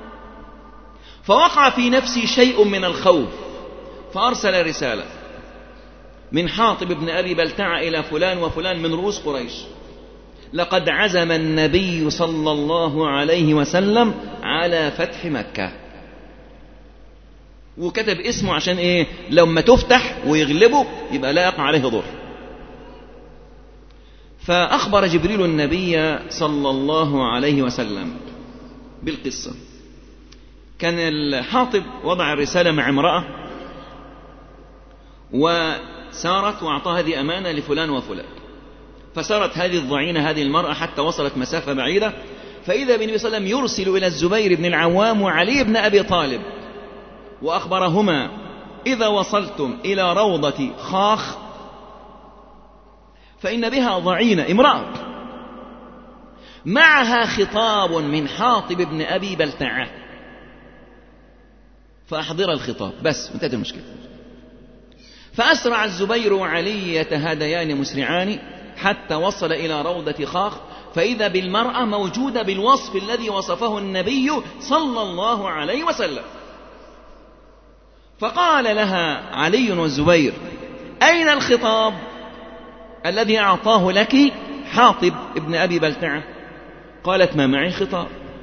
فوقع في نفسي شيء من الخوف، فأرسل رسالة من حاطب بن أبي بلتعة إلى فلان وفلان من رؤوس قريش: لقد عزم النبي صلى الله عليه وسلم على فتح مكة. وكتب اسمه عشان إيه؟ لما تفتح ويغلبه يبقى لا يقع عليه ضر. فأخبر جبريل النبي صلى الله عليه وسلم بالقصة. كان الحاطب وضع الرسالة مع امرأة، وسارت وأعطى هذه أمانة لفلان وفلان، فسارت هذه الضعينة هذه المرأة حتى وصلت مسافة بعيدة، فإذا بالنبي صلى الله عليه وسلم يرسل إلى الزبير بن العوام وعلي بن أبي طالب وأخبرهما: إذا وصلتم إلى روضة خاخ فإن بها ضعينة، امرأة معها خطاب من حاطب بن أبي بلتعة، فأحضر الخطاب، بس انتهت المشكلة. فأسرع الزبير وعلي يتهاديان مسرعان حتى وصل إلى روضة خاخ، فإذا بالمرأة موجودة بالوصف الذي وصفه النبي صلى الله عليه وسلم. فقال لها علي والزبير: أين الخطاب الذي أعطاه لك حاطب ابن أبي بلتعة؟ قالت: ما معي خطاب.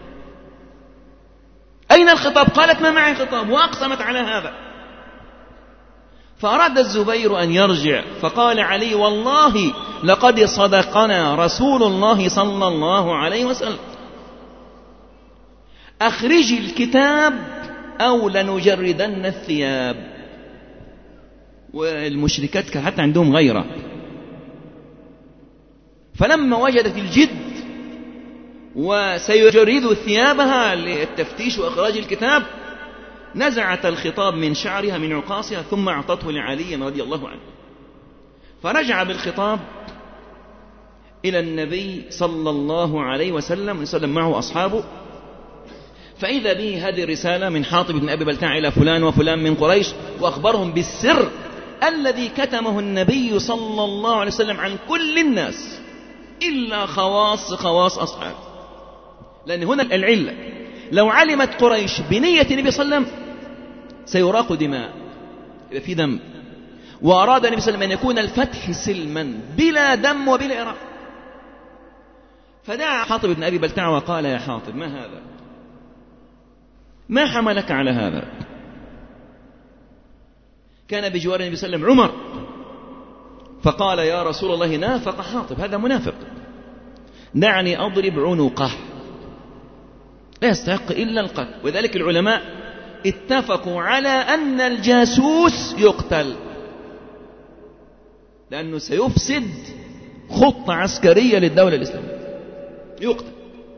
أين الخطاب؟ قالت: ما معي خطاب، وأقسمت على هذا. فأراد الزبير أن يرجع، فقال علي: والله لقد صدقنا رسول الله صلى الله عليه وسلم، أخرجي الكتاب أو لنجردن الثياب. والمشركات حتى عندهم غيرة، فلما وجدت الجد وسيجرد ثيابها للتفتيش وإخراج الكتاب، نزعت الخطاب من شعرها من عقاصها ثم أعطته لعلي رضي الله عنه. فرجع بالخطاب إلى النبي صلى الله عليه وسلم وسلم معه أصحابه، فإذا به هذه الرسالة من حاطب بن أبي بلتعة إلى فلان وفلان من قريش، وأخبرهم بالسر الذي كتمه النبي صلى الله عليه وسلم عن كل الناس إلا خواص خواص أصحابه. لأن هنا العلة، لو علمت قريش بنية النبي صلى الله عليه وسلم سيراق دماء، يبقى في دم، وأراد النبي صلى الله عليه وسلم أن يكون الفتح سلما بلا دم وبلا إراق. فدعا حاطب بن أبي بلتعة وقال: يا حاطب، ما هذا؟ ما حملك على هذا؟ كان بجوار النبي صلى الله عليه وسلم عمر، فقال: يا رسول الله، نافق حاطب، هذا منافق، دعني أضرب عنقه، لا يستحق إلا القتل. وذلك العلماء اتفقوا على أن الجاسوس يقتل، لأنه سيفسد خطة عسكرية للدولة الإسلامية، يقتل.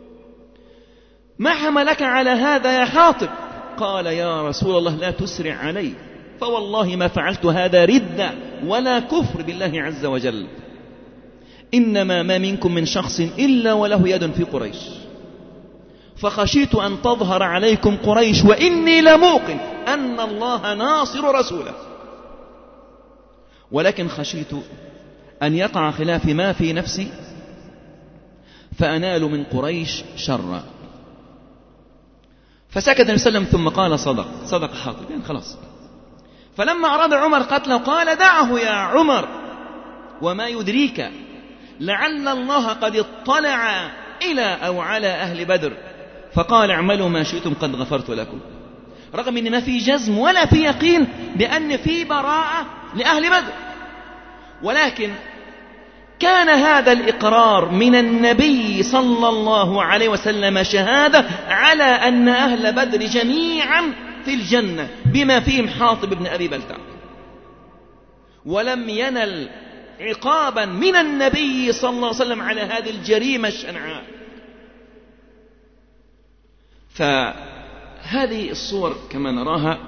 ما حملك على هذا يا حاطب؟ قال: يا رسول الله، لا تسرع علي، فوالله ما فعلت هذا ردة ولا كفر بالله عز وجل، إنما ما منكم من شخص إلا وله يد في قريش، فخشيت أن تظهر عليكم قريش، وإني لموقن أن الله ناصر رسوله، ولكن خشيت أن يقع خلاف ما في نفسي فأنال من قريش شرا. فسكت النبي صلى الله عليه وسلم ثم قال: صدق صدق حاطب، يعني خلاص. فلما أراد عمر قتله قال: دعه يا عمر، وما يدريك لعل الله قد اطلع إلى أو على أهل بدر فقال: اعملوا ما شئتم قد غفرت لكم، رغم أن ما في جزم ولا في يقين بأن في براءة لأهل بدر، ولكن كان هذا الإقرار من النبي صلى الله عليه وسلم شهادة على أن أهل بدر جميعا في الجنة بما فيهم حاطب بن أبي بلتعة، ولم ينل عقابا من النبي صلى الله عليه وسلم على هذه الجريمة الشنعاء. فهذه الصور كما نراها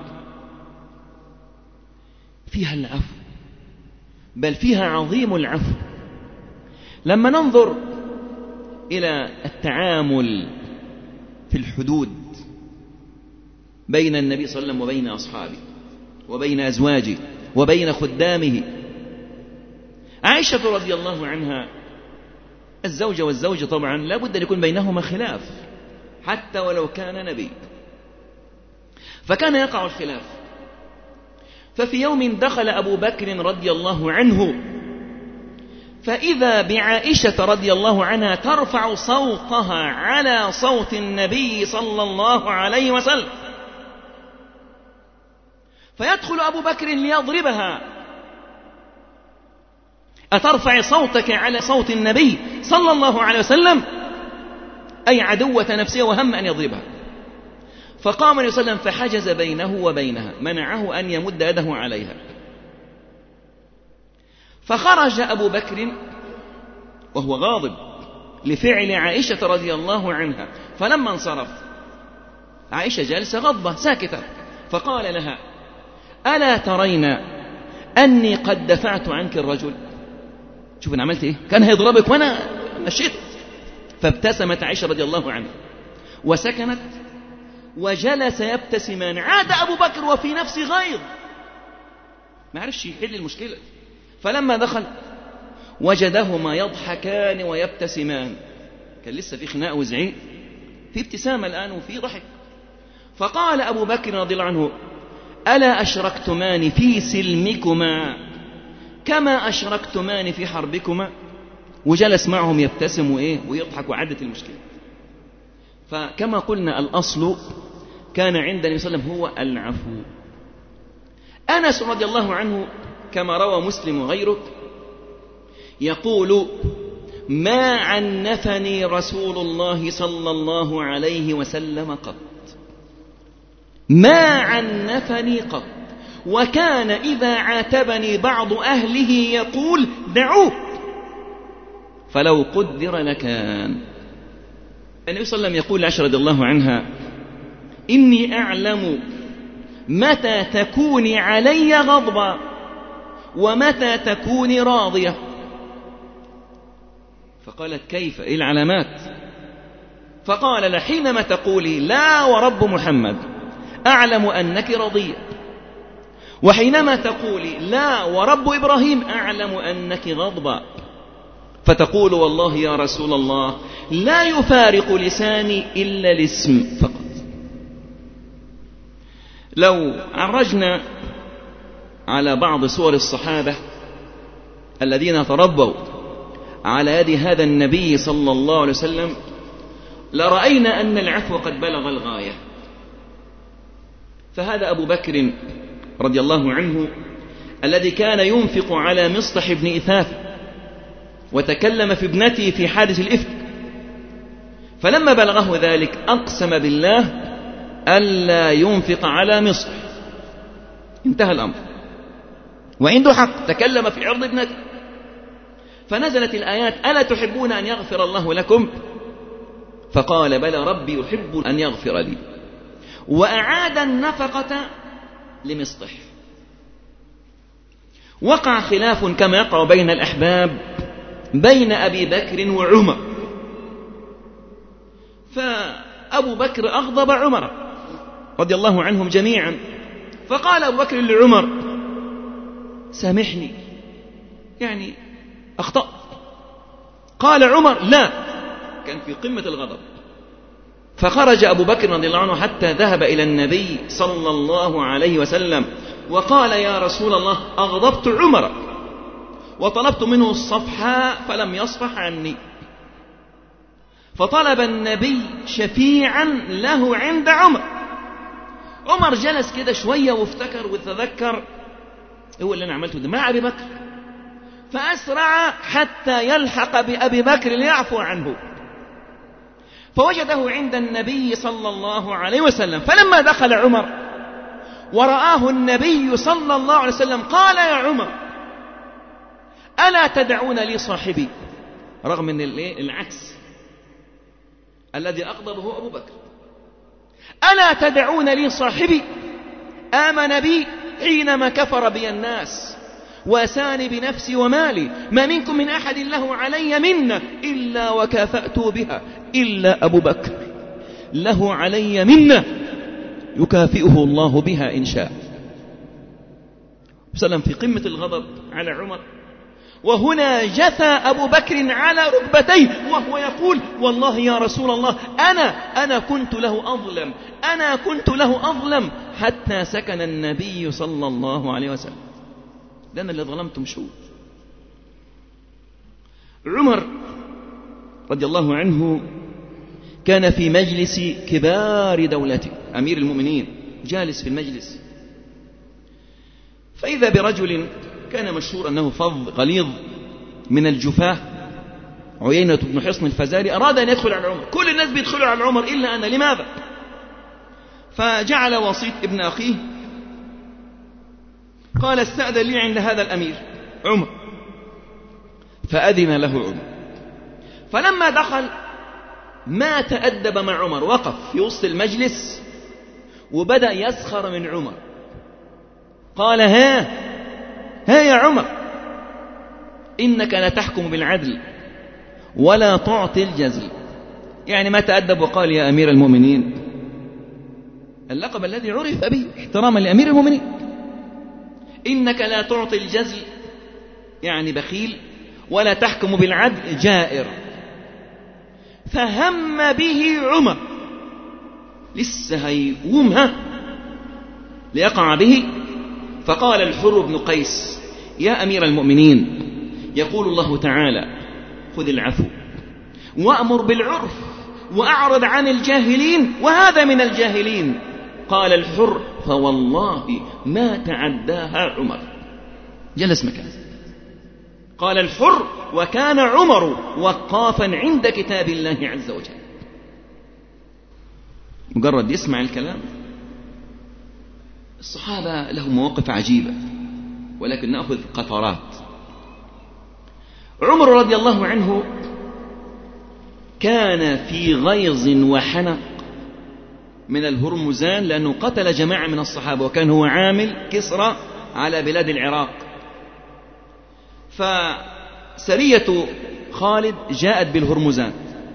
فيها العفو، بل فيها عظيم العفو. لما ننظر إلى التعامل في الحدود بين النبي صلى الله عليه وسلم وبين أصحابه وبين أزواجه وبين خدامه، عائشة رضي الله عنها، الزوجة والزوجة طبعا لا بد أن يكون بينهما خلاف حتى ولو كان نبي، فكان يقع الخلاف. ففي يوم دخل أبو بكر رضي الله عنه فإذا بعائشة رضي الله عنها ترفع صوتها على صوت النبي صلى الله عليه وسلم، فيدخل أبو بكر ليضربها: أترفع صوتك على صوت النبي صلى الله عليه وسلم؟ أي عدوة نفسها، وهم أن يضربها. فقام النبي صلى الله عليه وسلم فحجز بينه وبينها، منعه أن يمد يده عليها. فخرج أبو بكر وهو غاضب لفعل عائشة رضي الله عنها، فلما انصرف عائشة جالسة غضبة ساكتة، فقال لها: ألا ترين أني قد دفعت عنك الرجل؟ شوف أنا عملت إيه، كان هيضربك وأنا مشيت. فابتسمت عائشة رضي الله عنها وسكنت وجلس يبتسمان. عاد أبو بكر وفي نفسه غيظ، ما عرفش يحل المشكلة. فلما دخل وجدهما يضحكان ويبتسمان. كان لسه في خناق وزعيق، في ابتسامة الآن وفي ضحك. فقال أبو بكر رضي الله عنه: ألا أشركتمان في سلمكما كما أشركتمان في حربكما؟ وجلس معهم يبتسم وإيه ويضحك وعدت المشكلة. فكما قلنا الأصل كان عند النبي صلى الله عليه وسلم هو العفو. أنس رضي الله عنه كما روى مسلم وغيره يقول: ما عنفني رسول الله صلى الله عليه وسلم قط، ما عنفني قط، وكان إذا عاتبني بعض أهله يقول: دعوه فلو قدر لكان. النبي صلى الله عليه وسلم يقول لعائشة رضي الله عنها: إني أعلم متى تكوني علي غضبا ومتى تكوني راضية. فقالت: كيف؟ إيه العلامات؟ فقال: حينما تقولي لا ورب محمد أعلم أنك رضية، وحينما تقولي لا ورب إبراهيم أعلم أنك غضبا، فتقول: والله يا رسول الله لا يفارق لساني إلا الاسم فقط. لو عرجنا على بعض صور الصحابة الذين تربوا على يد هذا النبي صلى الله عليه وسلم لرأينا أن العفو قد بلغ الغاية. فهذا أبو بكر رضي الله عنه الذي كان ينفق على مصطح بن إثاث وتكلم في ابنته في حادث الإفك، فلما بلغه ذلك أقسم بالله ألا ينفق على مصطح. انتهى الأمر وعنده حق، تكلم في عرض ابنته. فنزلت الآيات: ألا تحبون أن يغفر الله لكم؟ فقال: بلى ربي يحب أن يغفر لي. وأعاد النفقة لمصطح. وقع خلاف كما يقع بين الأحباب بين أبي بكر وعمر، فأبو بكر أغضب عمر رضي الله عنهم جميعا، فقال أبو بكر لعمر: سامحني، يعني أخطأت. قال عمر: لا، كان في قمة الغضب. فخرج أبو بكر رضي الله عنه حتى ذهب إلى النبي صلى الله عليه وسلم وقال: يا رسول الله أغضبت عمر وطلبت منه الصفح فلم يصفح عني. فطلب النبي شفيعا له عند عمر. عمر جلس كده شوية وافتكر وتذكر: هو اللي أنا عملته ده مع أبي بكر، فأسرع حتى يلحق بأبي بكر ليعفو عنه، فوجده عند النبي صلى الله عليه وسلم. فلما دخل عمر ورآه النبي صلى الله عليه وسلم قال: يا عمر ألا تدعون لي صاحبي؟ رغم من العكس الذي أغضبه أبو بكر. ألا تدعون لي صاحبي آمن بي حينما كفر بي الناس وأساني بنفسي ومالي، ما منكم من أحد له علي منة إلا وكافأت بها إلا أبو بكر، له علي منة يكافئه الله بها إن شاء. وسلم في قمة الغضب على عمر، وهنا جثى أبو بكر على ركبتيه وهو يقول: والله يا رسول الله أنا أنا كنت له أظلم، أنا كنت له أظلم، حتى سكن النبي صلى الله عليه وسلم. ده أنا اللي ظلمتم. شو عمر رضي الله عنه كان في مجلس كبار دولته، أمير المؤمنين جالس في المجلس، فإذا برجل كان مشهور أنه فظ غليظ من الجفاه، عيينة بن حصن الفزاري، أراد أن يدخل على عمر. كل الناس بيدخلوا على عمر إلا أنا، لماذا؟ فجعل وسيط ابن أخيه قال: استأذن لي عند هذا الأمير عمر، فأذن له عمر. فلما دخل ما تأدب مع عمر، وقف في وسط المجلس وبدأ يسخر من عمر. قال: ها ها يا عمر، إنك لا تحكم بالعدل ولا تعطي الجزل. يعني ما تأدب وقال: يا أمير المؤمنين، اللقب الذي عرف به احتراما لأمير المؤمنين. إنك لا تعطي الجزل، يعني بخيل، ولا تحكم بالعدل جائر. فهم به عمر، لسه هيقومها ليقع به، فقال الحر بن قيس: يا أمير المؤمنين، يقول الله تعالى: خذ العفو وأمر بالعرف وأعرض عن الجاهلين، وهذا من الجاهلين. قال الحر: فوالله ما تعداها عمر. جلس مكانه. قال الحر: وكان عمر وقافا عند كتاب الله عز وجل. مجرد يسمع الكلام. الصحابة لهم مواقف عجيبة، ولكن نأخذ قطرات. عمر رضي الله عنه كان في غيظ وحنق من الهرمزان، لأنه قتل جماعة من الصحابة، وكان هو عامل كسرى على بلاد العراق. فسرية خالد جاءت بالهرمزان،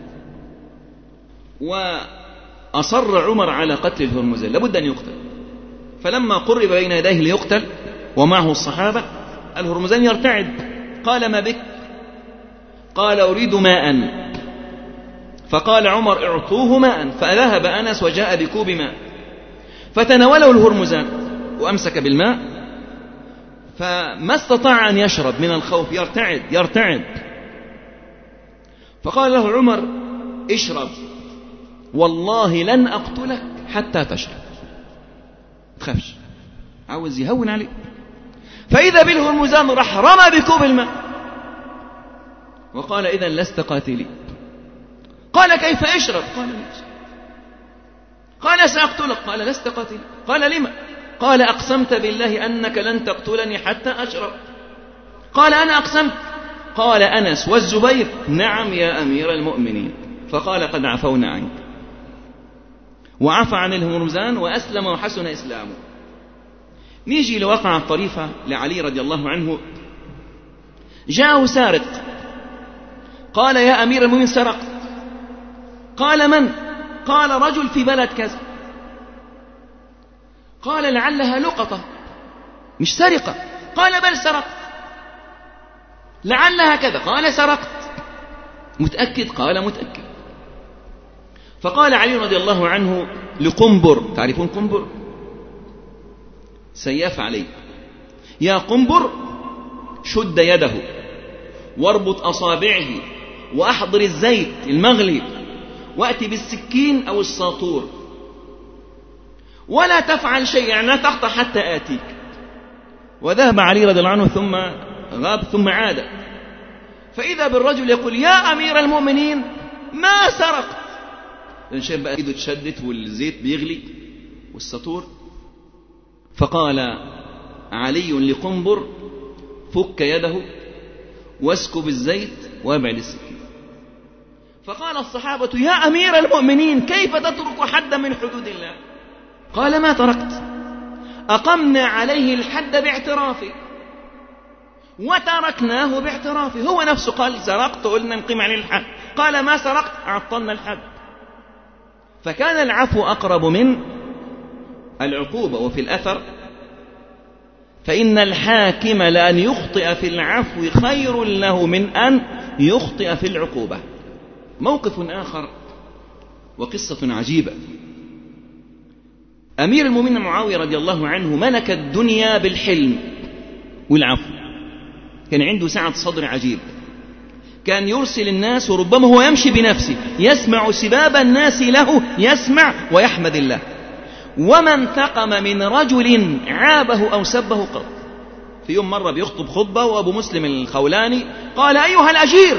وأصر عمر على قتل الهرمزان، لابد أن يقتل. فلما قرب بين يديه ليقتل ومعه الصحابة، الهرمزان يرتعد. قال: ما بك؟ قال: أريد ماء. فقال عمر: اعطوه ماء. فذهب أنس وجاء بكوب ماء، فتناوله الهرمزان وأمسك بالماء، فما استطاع أن يشرب من الخوف، يرتعد يرتعد. فقال له عمر: اشرب، والله لن أقتلك حتى تشرب، تخافش. عاوز يهون عليه. فإذا بالهرمزان راح رمى بكوب الماء وقال: إذا لست قاتلي. قال: كيف أشرب؟ قال: لست. قال: سأقتلك. قال: لست قاتلي. قال: لما؟ قال: أقسمت بالله أنك لن تقتلني حتى أشرب. قال: أنا أقسمت. قال أنس والزبير: نعم يا أمير المؤمنين. فقال: قد عفونا عنك. وعفى عن الهرمزان وأسلم وحسن إسلامه. نيجي لوقعة طريفة لعلي رضي الله عنه. جاءه سارق، قال: يا أمير المؤمنين، سرقت. قال: من؟ قال: رجل في بلد كذا. قال: لعلها لقطة مش سرقة. قال: بل سرقت. لعلها كذا. قال: سرقت. متأكد؟ قال: متأكد. فقال علي رضي الله عنه لقنبر، تعرفون قنبر؟ سياف علي: يا قنبر، شد يده واربط أصابعه وأحضر الزيت المغلي، وأتي بالسكين أو الساطور، ولا تفعل شيء، يعني لا تقطع حتى آتيك. وذهب علي رضي الله عنه ثم غاب ثم عاد، فإذا بالرجل يقول: يا أمير المؤمنين، ما سرقت. شايف بقى ايده تشدت والزيت بيغلي والسطور. فقال علي لقنبر: فك يده واسكب الزيت وابعد السكين. فقال الصحابة: يا أمير المؤمنين، كيف تترك حدا من حدود الله؟ قال: ما تركت، أقمنا عليه الحد باعترافه وتركناه باعترافه. هو نفسه قال: سرقت، قلنا نقيم عليه الحد. قال: ما سرقت، عطلنا الحد. فكان العفو أقرب من العقوبة. وفي الأثر: فإن الحاكم لأن يخطئ في العفو خير له من أن يخطئ في العقوبة. موقف آخر وقصة عجيبة. أمير المؤمنين معاوية رضي الله عنه ملك الدنيا بالحلم والعفو، كان عنده سعة صدر عجيب. كان يرسل الناس، وربما هو يمشي بنفسه يسمع سباب الناس له، يسمع ويحمد الله. وما انتقم من رجل عابه أو سبه قط. في يوم مرة بيخطب خطبة، وأبو مسلم الخولاني قال: أيها الأجير،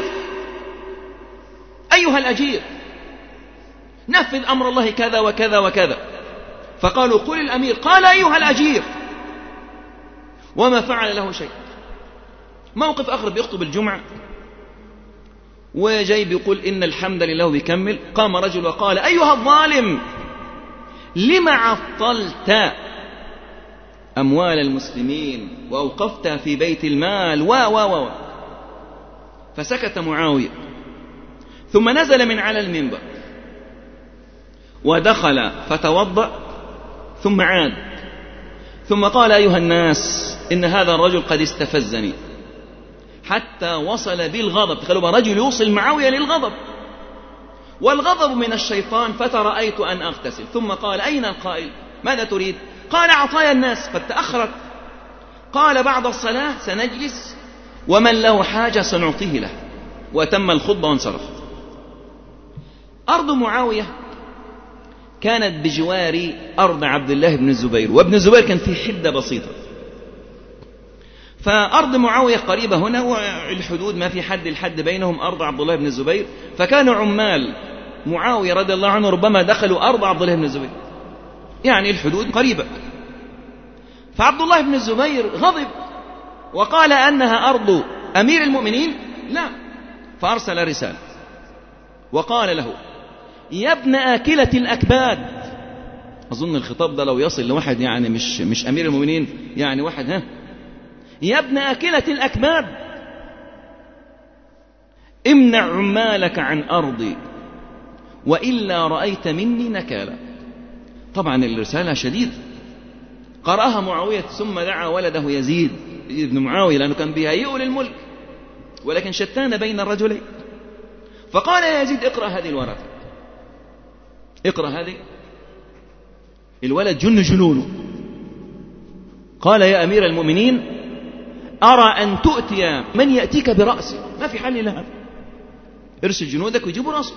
أيها الأجير، نفذ أمر الله كذا وكذا وكذا. فقالوا: قل الأمير. قال: أيها الأجير، وما فعل له شيء. موقف آخر بيخطب الجمعة، وجاي بيقول: إن الحمد لله، وبيكمل. قام رجل وقال: أيها الظالم، لما عطلت أموال المسلمين وأوقفتها في بيت المال و و و فسكت معاوية، ثم نزل من على المنبر ودخل فتوضأ، ثم عاد، ثم قال: أيها الناس، إن هذا الرجل قد استفزني حتى وصل بالغضب. تخيلوا رجل يوصل معاوية للغضب، والغضب من الشيطان. فترأيت أن أغتسل. ثم قال: أين القائل؟ ماذا تريد؟ قال: عطايا الناس قد تأخرت. قال: بعد الصلاة سنجلس، ومن له حاجة سنعطيه له. وتم الخطبة وانصرف. أرض معاوية كانت بجوار أرض عبد الله بن الزبير، وابن الزبير كان في حدة بسيطة. فأرض معاوية قريبة هنا، والحدود ما في حد الحد بينهم أرض عبد الله بن الزبير. فكانوا عمال معاوية رضي الله عنه ربما دخلوا أرض عبد الله بن الزبير، يعني الحدود قريبة. فعبد الله بن الزبير غضب وقال أنها أرض أمير المؤمنين، لا. فأرسل رسالة وقال له: يا ابن آكلة الأكباد. أظن الخطاب ده لو يصل لواحد يعني مش مش أمير المؤمنين، يعني واحد ها يا ابن آكلة الأكباد، امنع عمالك عن أرضي وإلا رأيت مني نكالا. طبعا الرسالة شديدة. قرأها معاوية ثم دعا ولده يزيد بن معاوية لأنه كان بيهيئه للملك، ولكن شتان بين الرجلين. فقال: يا يزيد اقرأ هذه الورقة، اقرأ هذه. الولد جن جنونه. قال: يا أمير المؤمنين، أرى أن تؤتي من يأتيك برأسه، ما في حل لها، ارسل جنودك ويجيبوا رأسه.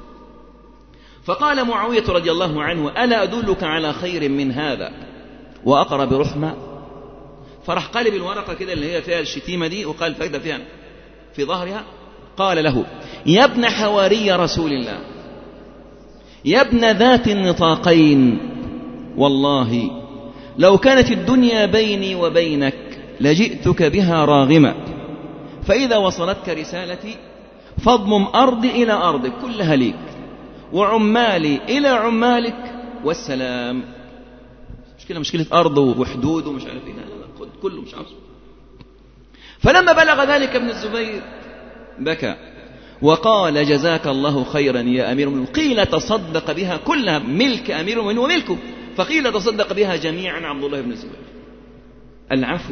فقال معاوية رضي الله عنه: ألا أدلك على خير من هذا وأقرأ برحمة؟ فرح قلب الورقة كده اللي هي فيها الشتيمة دي، وقال فايدة فيها في ظهرها، قال له: يا ابن حواري رسول الله، يا ابن ذات النطاقين، والله لو كانت الدنيا بيني وبينك لجئتك بها راغمة، فإذا وصلتك رسالتي فاضمم أرضي إلى أرضك كلها ليك، وعمالي إلى عمالك، والسلام. مشكلة مشكلة أرض وحدود ومش عارف إيه، لا لا خد كله مش عارف. فلما بلغ ذلك ابن الزبير بكى وقال: جزاك الله خيرا يا أمير المؤمنين. قيل تصدق بها كلها، ملك أمير المؤمنين وملكه، فقيل تصدق بها جميعا عبد الله بن الزبير. العفو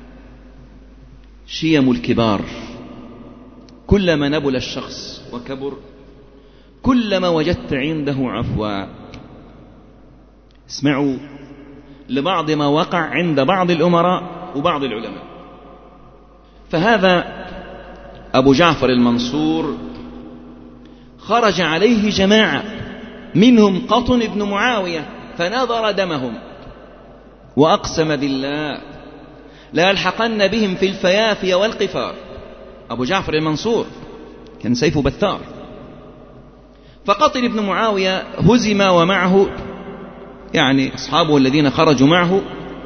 شيم الكبار. كلما نبل الشخص وكبر كلما وجدت عنده عفوا. اسمعوا لبعض ما وقع عند بعض الأمراء وبعض العلماء. فهذا أبو جعفر المنصور خرج عليه جماعة منهم قطن بن معاوية فنظر دمهم وأقسم بالله لا يلحقن بهم في الفيافي والقفار. أبو جعفر المنصور كان سيفه بثار. فقطن بن معاوية هزم ومعه يعني أصحابه الذين خرجوا معه،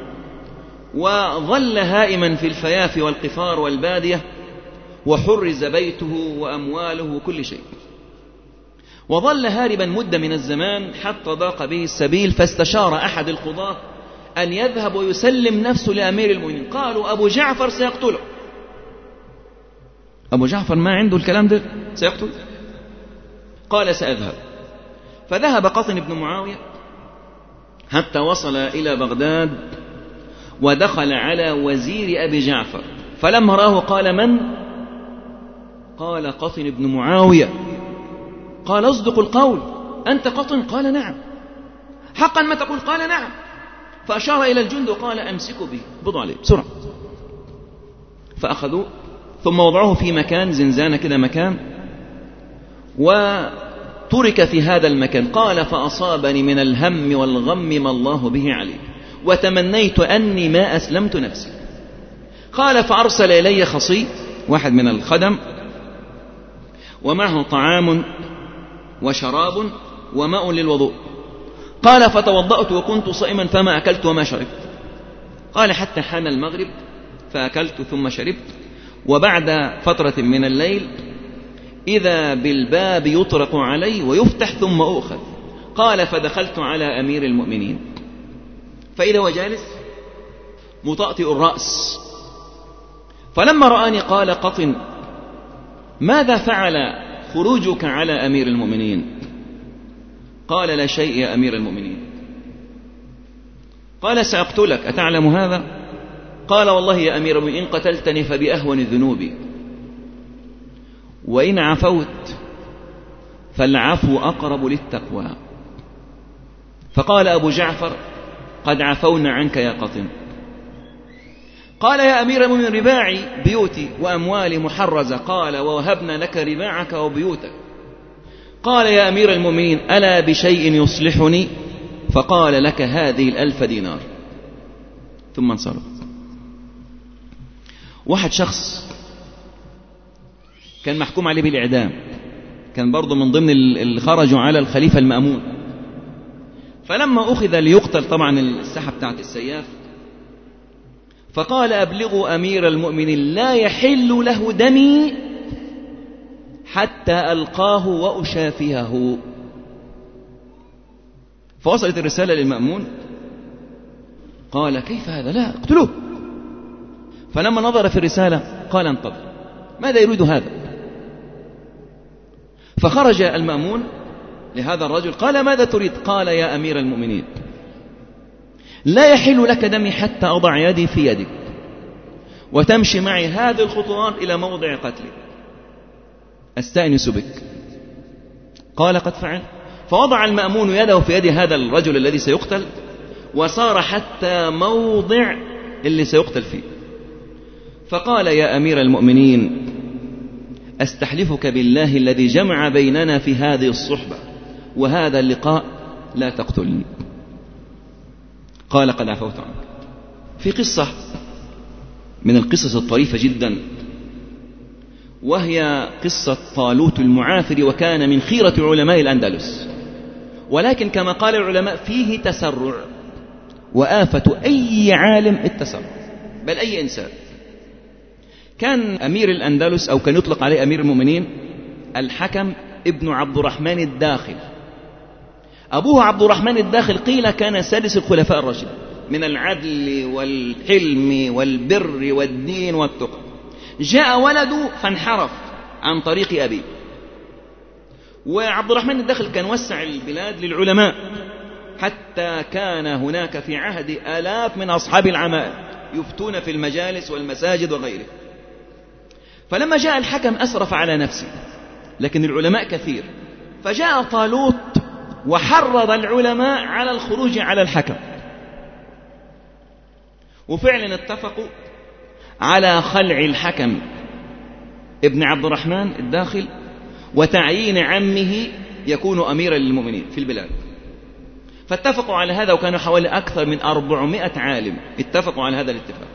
وظل هائما في الفيافي والقفار والبادية، وحرز بيته وأمواله وكل شيء، وظل هاربا مدة من الزمان حتى ضاق به السبيل، فاستشار أحد القضاة أن يذهب ويسلم نفسه لأمير المؤمنين. قالوا: أبو جعفر سيقتله. أبو جعفر ما عنده الكلام ده، سيقتل. قال: سأذهب. فذهب قطن بن معاوية حتى وصل إلى بغداد، ودخل على وزير أبي جعفر، فلما راه قال: من؟ قال: قطن بن معاوية. قال: اصدق القول، أنت قطن؟ قال: نعم. حقا ما تقول؟ قال: نعم. فأشار إلى الجند وقال: أمسكوا به، بضوا عليه بسرعة. فأخذوه ثم وضعوه في مكان زنزانة كده مكان، وترك في هذا المكان. قال: فأصابني من الهم والغم ما الله به عليم، وتمنيت أني ما أسلمت نفسي. قال: فأرسل إلي خصي، واحد من الخدم، ومعه طعام وشراب وماء للوضوء. قال: فتوضأت وكنت صائما فما أكلت وما شربت. قال: حتى حان المغرب فأكلت ثم شربت، وبعد فترة من الليل إذا بالباب يطرق علي ويفتح ثم أؤخذ. قال: فدخلت على أمير المؤمنين فإذا هو جالس مطأطئ الرأس، فلما رآني قال: قطن، ماذا فعل خروجك على أمير المؤمنين؟ قال: لا شيء يا أمير المؤمنين. قال: سأقتلك، أتعلم هذا؟ قال: والله يا أمير المؤمنين إن قتلتني فبأهون الذنوب، وإن عفوت فالعفو أقرب للتقوى. فقال أبو جعفر: قد عفونا عنك يا قطن. قال: يا أمير المؤمنين، رباعي بيوتي وأموالي محرزة. قال: ووهبنا لك رباعك وبيوتك. قال: يا أمير المؤمنين، ألا بشيء يصلحني؟ فقال: لك هذه الألف دينار. ثم انصرف. واحد شخص كان محكوم عليه بالإعدام، كان برضو من ضمن اللي خرجوا على الخليفة المأمون. فلما أخذ ليقتل، طبعا الساحة بتاعت السياف، فقال: أبلغوا أمير المؤمنين لا يحل له دمي حتى ألقاه وأشافهه. فوصلت الرسالة للمأمون، قال: كيف هذا؟ لا، اقتلوه. فلما نظر في الرسالة قال: انتظر، ماذا يريد هذا؟ فخرج المأمون لهذا الرجل، قال: ماذا تريد؟ قال: يا أمير المؤمنين، لا يحل لك دمي حتى أضع يدي في يدك وتمشي معي هذه الخطوات إلى موضع قتلي أستأنس بك. قال: قد فعل. فوضع المأمون يده في يد هذا الرجل الذي سيقتل، وصار حتى موضع اللي سيقتل فيه. فقال: يا أمير المؤمنين، أستحلفك بالله الذي جمع بيننا في هذه الصحبة وهذا اللقاء، لا تقتلني. قال: قد عفوت عنك. في قصة من القصص الطريفة جدا، وهي قصة طالوت المعافر، وكان من خيرة علماء الأندلس، ولكن كما قال العلماء فيه تسرع، وآفة أي عالم التسرع، بل أي إنسان. كان أمير الأندلس، أو كان يطلق عليه أمير المؤمنين، الحكم ابن عبد الرحمن الداخل. أبوه عبد الرحمن الداخل قيل كان سادس الخلفاء الراشدين من العدل والحلم والبر والدين والتقى. جاء ولده فانحرف عن طريق أبيه. وعبد الرحمن الداخل كان وسع البلاد للعلماء، حتى كان هناك في عهد آلاف من أصحاب العمائم يفتون في المجالس والمساجد وغيره. فلما جاء الحكم أسرف على نفسه، لكن العلماء كثير، فجاء طالوت وحرض العلماء على الخروج على الحكم، وفعلا اتفقوا على خلع الحكم ابن عبد الرحمن الداخل وتعيين عمه يكون أميرا للمؤمنين في البلاد. فاتفقوا على هذا، وكانوا حوالي أكثر من أربعمائة عالم اتفقوا على هذا الاتفاق.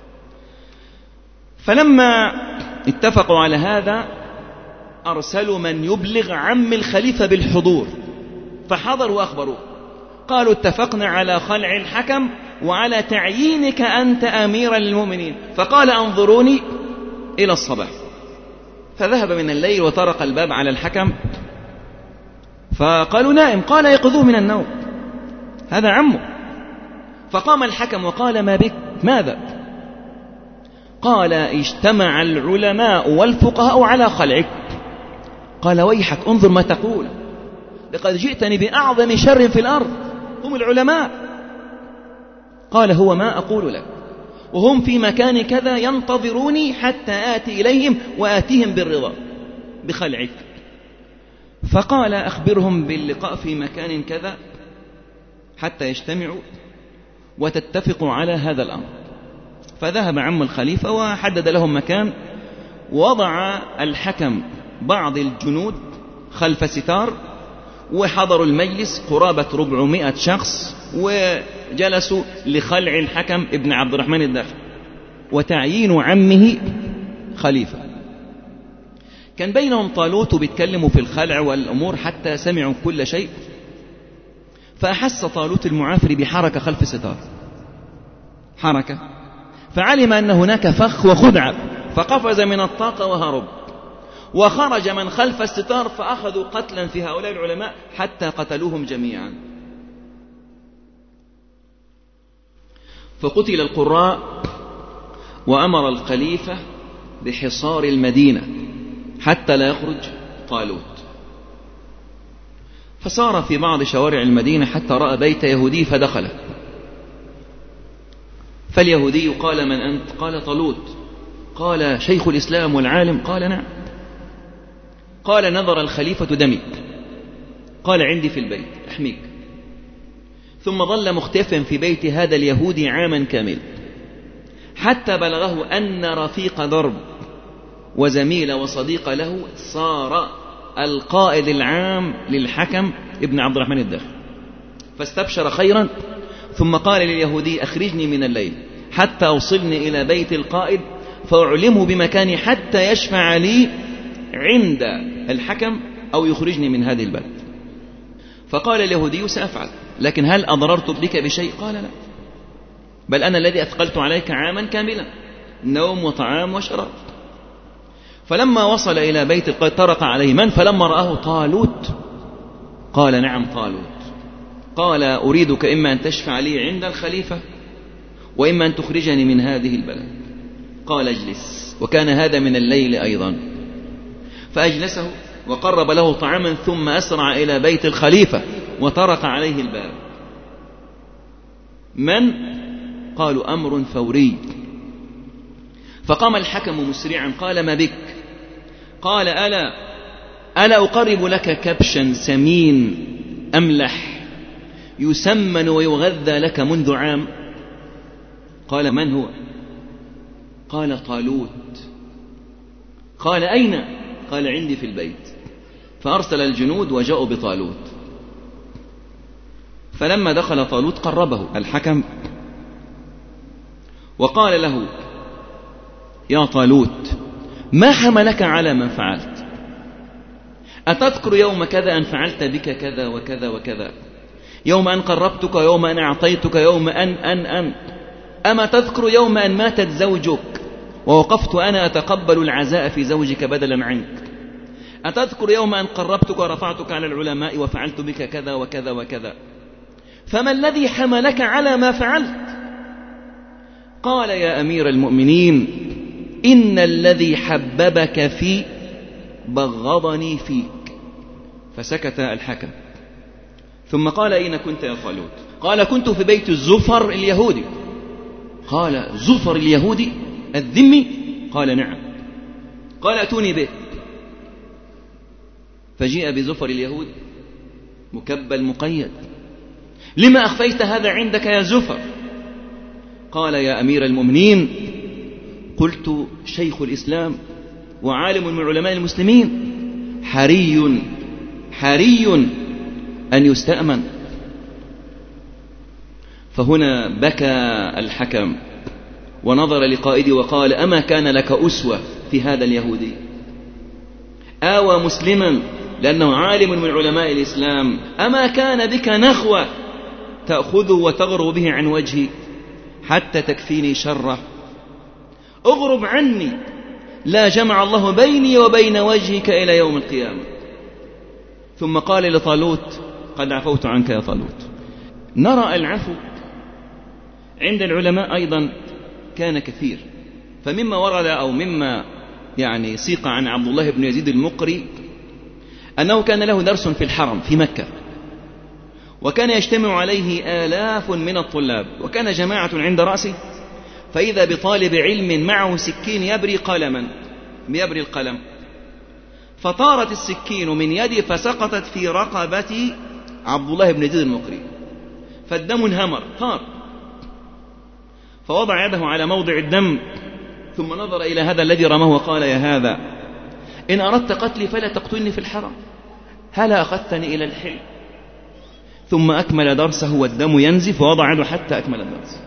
فلما اتفقوا على هذا أرسلوا من يبلغ عم الخليفة بالحضور، فحضر وأخبروه، قالوا: اتفقنا على خلع الحكم وعلى تعيينك أنت أميرا للمؤمنين. فقال: أنظروني إلى الصباح. فذهب من الليل وطرق الباب على الحكم، فقالوا: نائم. قال: يقظوه من النوم، هذا عمه. فقام الحكم وقال: ما بك؟ ماذا؟ قال: اجتمع العلماء والفقهاء على خلعك. قال: ويحك، انظر ما تقول، لقد جئتني بأعظم شر في الأرض، هم العلماء. قال: هو ما أقول لك، وهم في مكان كذا ينتظروني حتى آتي إليهم وآتيهم بالرضا بخلعك. فقال: أخبرهم باللقاء في مكان كذا حتى يجتمعوا وتتفقوا على هذا الأمر. فذهب عم الخليفة وحدد لهم مكان، ووضع الحكم بعض الجنود خلف ستار، وحضروا المجلس قرابة ربعمائة شخص، وجلسوا لخلع الحكم ابن عبد الرحمن الداخل وتعيين عمه خليفة. كان بينهم طالوت وبيتكلموا في الخلع والأمور حتى سمعوا كل شيء. فأحس طالوت المعافر بحركة خلف الستار، حركة، فعلم أن هناك فخ وخدعة، فقفز من الطاقة وهرب، وخرج من خلف الستار فأخذوا قتلا في هؤلاء العلماء حتى قتلوهم جميعا. فقتل القراء، وأمر الخليفة بحصار المدينة حتى لا يخرج طالوت. فسار في بعض شوارع المدينة حتى رأى بيت يهودي فدخله. فاليهودي قال: من أنت؟ قال: طالوت. قال: شيخ الإسلام والعالم؟ قال: نعم. قال نظر الخليفة دمي، قال عندي في البيت أحميك. ثم ظل مختفا في بيت هذا اليهودي عاما كامل، حتى بلغه أن رفيق درب وزميل وصديق له صار القائد العام للحكم ابن عبد الرحمن الداخل، فاستبشر خيرا. ثم قال لليهودي أخرجني من الليل حتى أوصلني إلى بيت القائد فأعلمه بمكاني حتى يشفع لي عند الحكم أو يخرجني من هذه البلد. فقال اليهودي سأفعل، لكن هل أضررت بك بشيء؟ قال لا، بل أنا الذي أثقلت عليك عاما كاملا، نوم وطعام وشراب. فلما وصل إلى بيت القائد طرق عليه من؟ فلما رآه طالوت قال نعم طالوت. قال أريدك إما أن تشفع لي عند الخليفة وإما أن تخرجني من هذه البلد. قال اجلس، وكان هذا من الليل أيضا، فأجلسه وقرب له طعاما ثم أسرع إلى بيت الخليفة وطرق عليه الباب. من؟ قالوا أمر فوري. فقام الحكم مسرعا قال ما بك؟ قال ألا ألا أقرب لك كبشا سمين أملح يسمن ويغذى لك منذ عام؟ قال من هو؟ قال طالوت. قال أين؟ قال عندي في البيت. فأرسل الجنود وجاءوا بطالوت. فلما دخل طالوت قربه الحكم وقال له يا طالوت ما حملك على ما فعلت؟ أتذكر يوم كذا أن فعلت بك كذا وكذا وكذا، يوم أن قربتك، يوم أن أعطيتك، يوم أن أن أن أما تذكر يوم أن ماتت زوجك ووقفت أنا أتقبل العزاء في زوجك بدلا عنك؟ أتذكر يوم أن قربتك ورفعتك على العلماء وفعلت بك كذا وكذا وكذا؟ فما الذي حملك على ما فعلت؟ قال يا أمير المؤمنين إن الذي حببك في بغضني فيك. فسكت الحكم. ثم قال أين كنت يا طالوت؟ قال كنت في بيت الزفر اليهودي. قال زفر اليهودي الذمي؟ قال نعم. قال أتوني به. فجيء بزفر اليهود مكبل مقيد. لما أخفيت هذا عندك يا زفر؟ قال يا أمير المؤمنين قلت شيخ الإسلام وعالم من علماء المسلمين حري حري أن يستأمن. فهنا بكى الحكم ونظر لقائده وقال أما كان لك أسوة في هذا اليهودي؟ آوى مسلما لأنه عالم من علماء الإسلام. أما كان بك نخوة تأخذه وتغرب به عن وجهي حتى تكفيني شره؟ اغرب عني لا جمع الله بيني وبين وجهك إلى يوم القيامة. ثم قال لطالوت قد عفوت عنك يا طالوت. نرى العفو عند العلماء أيضا كان كثير. فمما ورد أو مما يعني سيق عن عبد الله بن يزيد المقري أنه كان له درس في الحرم في مكة، وكان يجتمع عليه آلاف من الطلاب، وكان جماعة عند رأسه، فإذا بطالب علم معه سكين يبري قلما يبري القلم، فطارت السكين من يدي فسقطت في رقبة عبد الله بن يزيد المقري، فالدم انهمر طار، فوضع يده على موضع الدم ثم نظر إلى هذا الذي رماه وقال يا هذا إن أردت قتلي فلا تقتلني في الحرم، هلا أخذتني إلى الحل. ثم أكمل درسه والدم ينزف ووضع يده حتى أكمل الدرس.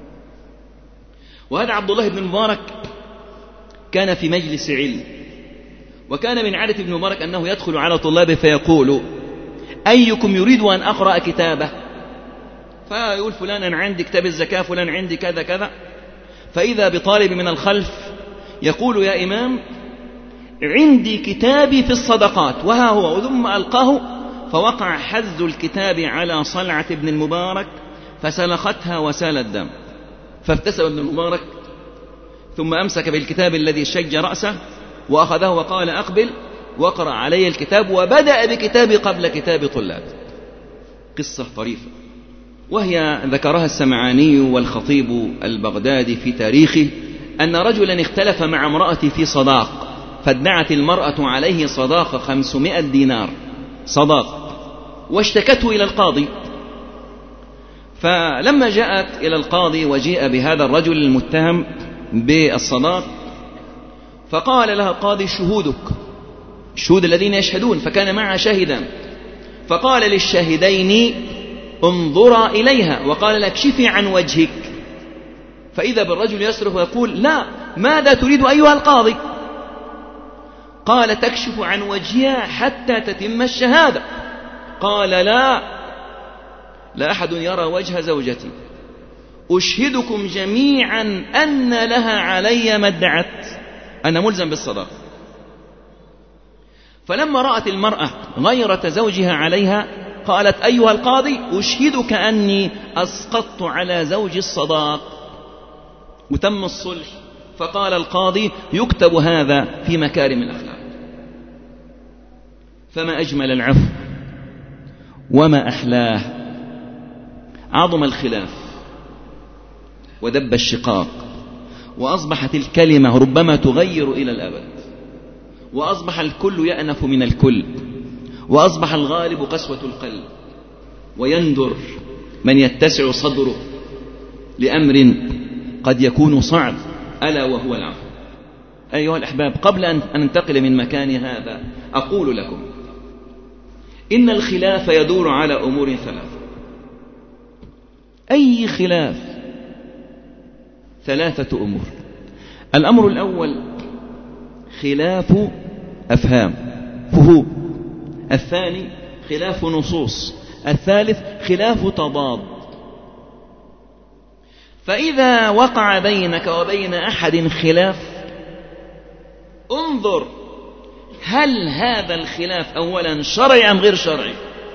وهذا عبد الله بن المبارك كان في مجلس علم، وكان من عادة ابن المبارك أنه يدخل على طلابه فيقول أيكم يريد أن أقرأ كتابه؟ فيقول فلان أنا عندي كتاب الزكاة، فلان عندي كذا كذا. فإذا بطالب من الخلف يقول يا إمام عندي كتابي في الصدقات وها هو، ثم ألقاه فوقع حز الكتاب على صلعة ابن المبارك فسلختها وسال الدم، فابتسم ابن المبارك ثم أمسك بالكتاب الذي شج رأسه وأخذه وقال أقبل وقرأ علي الكتاب، وبدأ بكتابي قبل كتاب طلاب. قصة طريفة، وهي ذكرها السمعاني والخطيب البغدادي في تاريخه أن رجلا اختلف مع امرأته في صداق، فادعت المرأة عليه صداقة خمسمائة دينار صداق، واشتكته إلى القاضي. فلما جاءت إلى القاضي وجيء بهذا الرجل المتهم بالصداق، فقال لها القاضي: شهودك، الشهود الذين يشهدون، فكان معها شاهدا، فقال للشاهدين: انظرا إليها، وقال: اكشفي عن وجهك. فإذا بالرجل يصرخ ويقول: لا، ماذا تريد أيها القاضي؟ قال: تكشف عن وجهها حتى تتم الشهادة. قال: لا، لا أحد يرى وجه زوجتي، أشهدكم جميعا أن لها علي ما ادعت، أنا ملزم بالصداقة. فلما رأت المرأة غيرة زوجها عليها قالت: أيها القاضي، أشهدك أني أسقطت على زوجي الصداق، وتم الصلح. فقال القاضي: يكتب هذا في مكارم الأخلاق. فما أجمل العفو وما أحلاه. عظم الخلاف ودب الشقاق، وأصبحت الكلمة ربما تغير إلى الأبد، وأصبح الكل يأنف من الكل، وأصبح الغالب قسوة القلب، ويندر من يتسع صدره لأمر قد يكون صعب، ألا وهو العفو. أيها الأحباب، قبل أن ننتقل من مكان هذا أقول لكم إن الخلاف يدور على أمور ثلاثة. أي خلاف ثلاثة أمور. الأمر الأول خلاف أفهام، فهوم. الثاني خلاف نصوص. الثالث خلاف تضاد. فإذا وقع بينك وبين أحد خلاف، انظر هل هذا الخلاف أولا شرعي أم غير شرعي.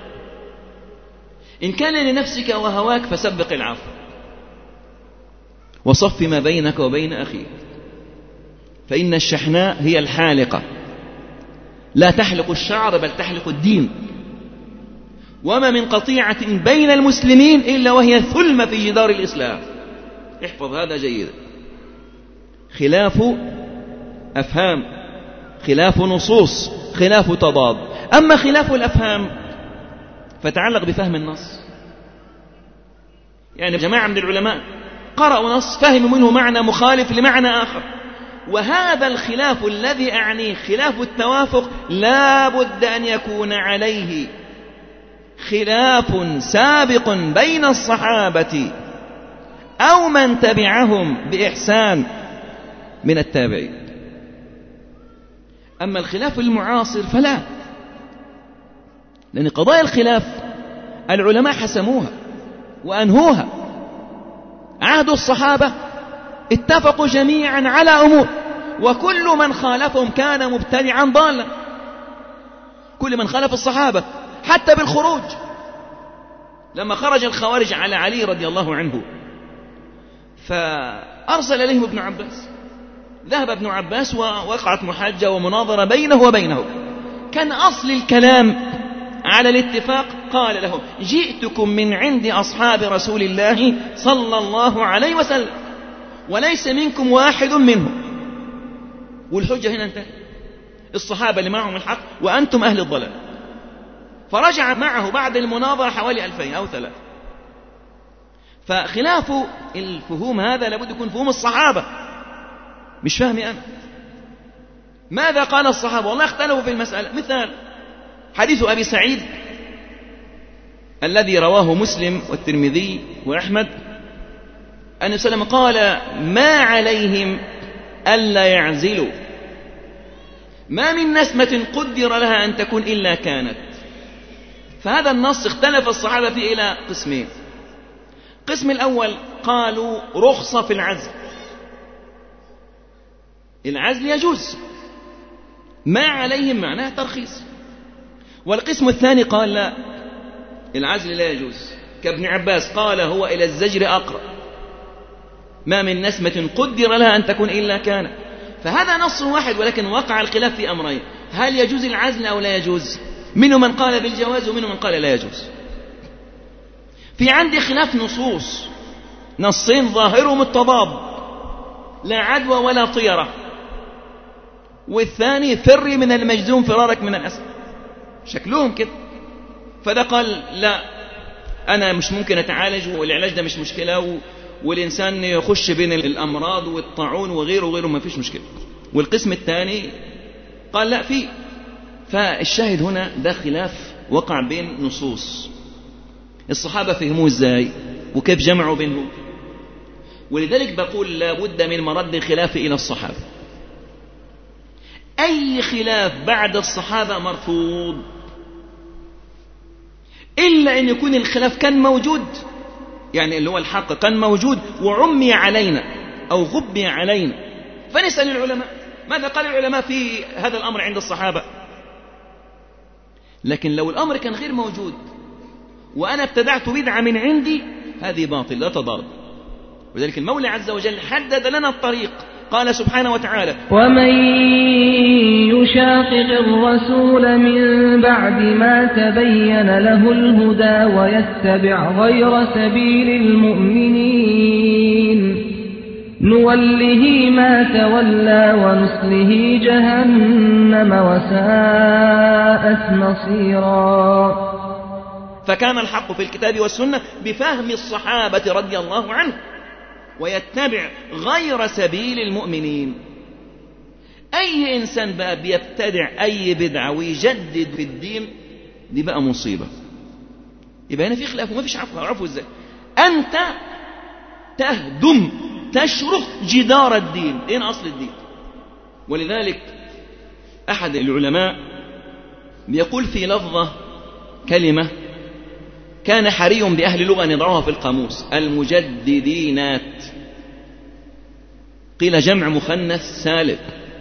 إن كان لنفسك وهواك فسبق العفو وصف ما بينك وبين أخيك، فإن الشحناء هي الحالقة، لا تحلق الشعر بل تحلق الدين. وما من قطيعة بين المسلمين إلا وهي ثلمة في جدار الإسلام. احفظ هذا جيدا. خلاف أفهام، خلاف نصوص، خلاف تضاد. أما خلاف الأفهام فتعلق بفهم النص. يعني جماعة من العلماء قرأوا نص فهموا منه معنى مخالف لمعنى آخر، وهذا الخلاف الذي أعنيه خلاف التوافق لا بد أن يكون عليه خلاف سابق بين الصحابة أو من تبعهم بإحسان من التابعين. أما الخلاف المعاصر فلا، لأن قضايا الخلاف العلماء حسموها وأنهوها. عهد الصحابة اتفقوا جميعا على أمور، وكل من خالفهم كان مبتدعا ضالا. كل من خالف الصحابة حتى بالخروج. لما خرج الخوارج على علي رضي الله عنه فأرسل إليهم ابن عباس، ذهب ابن عباس ووقعت محاجة ومناظرة بينه وبينه. كان أصل الكلام على الاتفاق. قال لهم: جئتكم من عند أصحاب رسول الله صلى الله عليه وسلم، وليس منكم واحد منهم. والحجة هنا انتهت. الصحابة اللي معهم الحق وأنتم أهل الضلال. فرجع معه بعد المناظرة حوالي ألفين أو ثلاثة. فخلاف الفهوم هذا لابد يكون فهوم الصحابة، مش فهمي أنا. ماذا قال الصحابة؟ والله اختلفوا في المسألة. مثال حديث أبي سعيد الذي رواه مسلم والترمذي وأحمد، أن النبي صلى الله عليه وسلم قال: ما عليهم ألا يعزلوا، ما من نسمة قدر لها أن تكون إلا كانت. فهذا النص اختلف الصحابة فيه إلى قسمين. القسم الأول قالوا رخصة في العزل، العزل يجوز، ما عليهم معناه ترخيص. والقسم الثاني قال لا، العزل لا يجوز، كابن عباس قال: هو إلى الزجر أقرب، ما من نسمة قدر لها أن تكون إلا كان. فهذا نص واحد، ولكن وقع الخلاف في أمرين: هل يجوز العزل أو لا يجوز؟ منهم من قال بالجواز ومنهم من قال لا يجوز. في عندي خلاف نصوص، نصين ظاهرهم التضاد، لا عدوى ولا طيرة. والثاني فري من المجذوم فرارك من الأسد، شكلهم كده. فده قال لا، أنا مش ممكن أتعالج، والعلاج ده مش مشكلة، والإنسان يخش بين الأمراض والطاعون وغيره وغيره ما فيش مشكلة. والقسم الثاني قال لا فيه. فالشاهد هنا ده خلاف وقع بين نصوص، الصحابة فهموه ازاي وكيف جمعوا بينهم، ولذلك بقول لا بد من مرد خلاف إلى الصحابة. أي خلاف بعد الصحابة مرفوض، إلا أن يكون الخلاف كان موجود، يعني اللي هو الحق كان موجود وعمي علينا أو غبي علينا، فنسأل العلماء ماذا قال العلماء في هذا الأمر عند الصحابة. لكن لو الأمر كان غير موجود وأنا ابتدعت بدعة من عندي، هذه باطل لا تضاد. وذلك المولى عز وجل حدد لنا الطريق، قال سبحانه وتعالى: ومن يشاقق الرسول من بعد ما تبين له الهدى ويتبع غير سبيل المؤمنين نوله ما تولى ونصله جهنم وساءت مصيرا. فكان الحق في الكتاب والسنة بفهم الصحابة رضي الله عنه، ويتبع غير سبيل المؤمنين. أي إنسان بقى بيبتدع أي بدعة ويجدد في الدين، دي بقى مصيبة. يبقى هنا في خلاف وما فيش عفو. عفو ازاي؟ أنت تهدم تشرخ جدار الدين، إيه أصل الدين؟ ولذلك أحد العلماء بيقول في لفظة كلمة كان حري بأهل اللغة أن يضعوها في القاموس: المجددينات. قيل جمع مخنث سالب،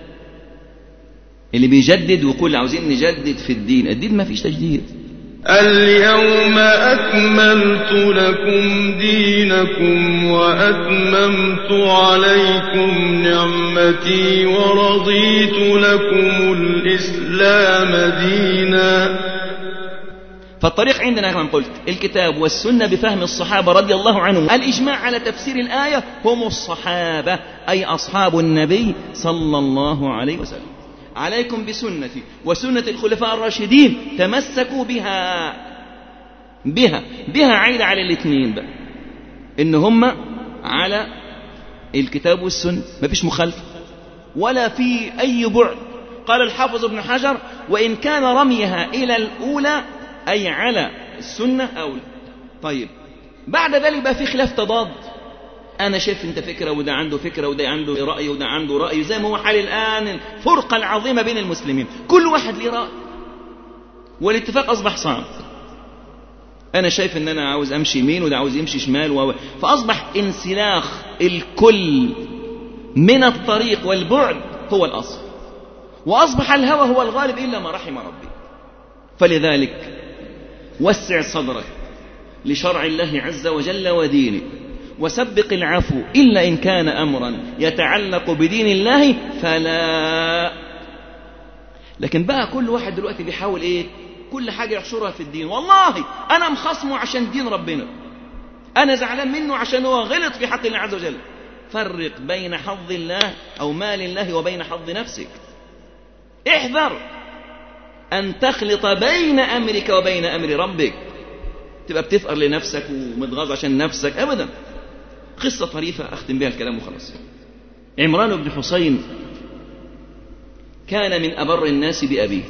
اللي بيجدد ويقول عاوزين نجدد في الدين. الدين ما فيش تجديد. اليوم أكملت لكم دينكم وأتممت عليكم نعمتي ورضيت لكم الإسلام دينا. فالطريق عندنا كما قلت الكتاب والسنة بفهم الصحابة رضي الله عنهم. الإجماع على تفسير الآية هم الصحابة، أي أصحاب النبي صلى الله عليه وسلم. عليكم بسنتي وسنة الخلفاء الراشدين، تمسكوا بها. بها بها عيد على الاثنين بقى، إن هم على الكتاب والسنة، ما فيش مخالفة ولا في أي بعد. قال الحافظ ابن حجر: وإن كان رميها إلى الأولى أي على السنة أولى. طيب بعد ذلك بقى في خلاف تضاد، أنا شايف أنت فكرة وده عنده فكرة وده عنده رأي وده عنده رأي، زي ما هو حال الآن الفرقة العظيمة بين المسلمين، كل واحد له رأي والاتفاق أصبح صعب. أنا شايف أن أنا عاوز أمشي يمين وده عاوز يمشي شمال و... فأصبح انسلاخ الكل من الطريق والبعد هو الأصل، وأصبح الهوى هو الغالب إلا ما رحم ربي. فلذلك وسع صدرك لشرع الله عز وجل ودينه، وسبق العفو إلا إن كان أمرا يتعلق بدين الله فلا. لكن بقى كل واحد دلوقتي بيحاول إيه؟ كل حاجة يحشرها في الدين. والله أنا مخصمه عشان دين ربنا، أنا زعلان منه عشان هو غلط في حق الله عز وجل. فرق بين حظ الله أو مال الله وبين حظ نفسك. احذر أن تخلط بين أمرك وبين أمر ربك، تبقى بتفقر لنفسك ومتغاظ عشان نفسك أبدا. قصة طريفة أختم بها الكلام وخلاص. عمران بن حسين كان من أبر الناس بأبيه،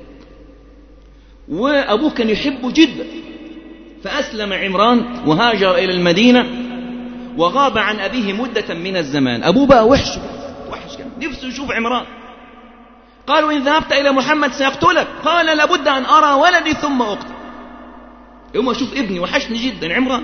وأبوه كان يحبه جدا، فأسلم عمران وهاجر إلى المدينة وغاب عن أبيه مدة من الزمان. أبوه بقى وحش وحش كان نفسه يشوف عمران. قالوا: إن ذهبت إلى محمد سيقتلك. قال: لابد أن أرى ولدي ثم أقتل. يوم أشوف ابني وحشني جدا عمران.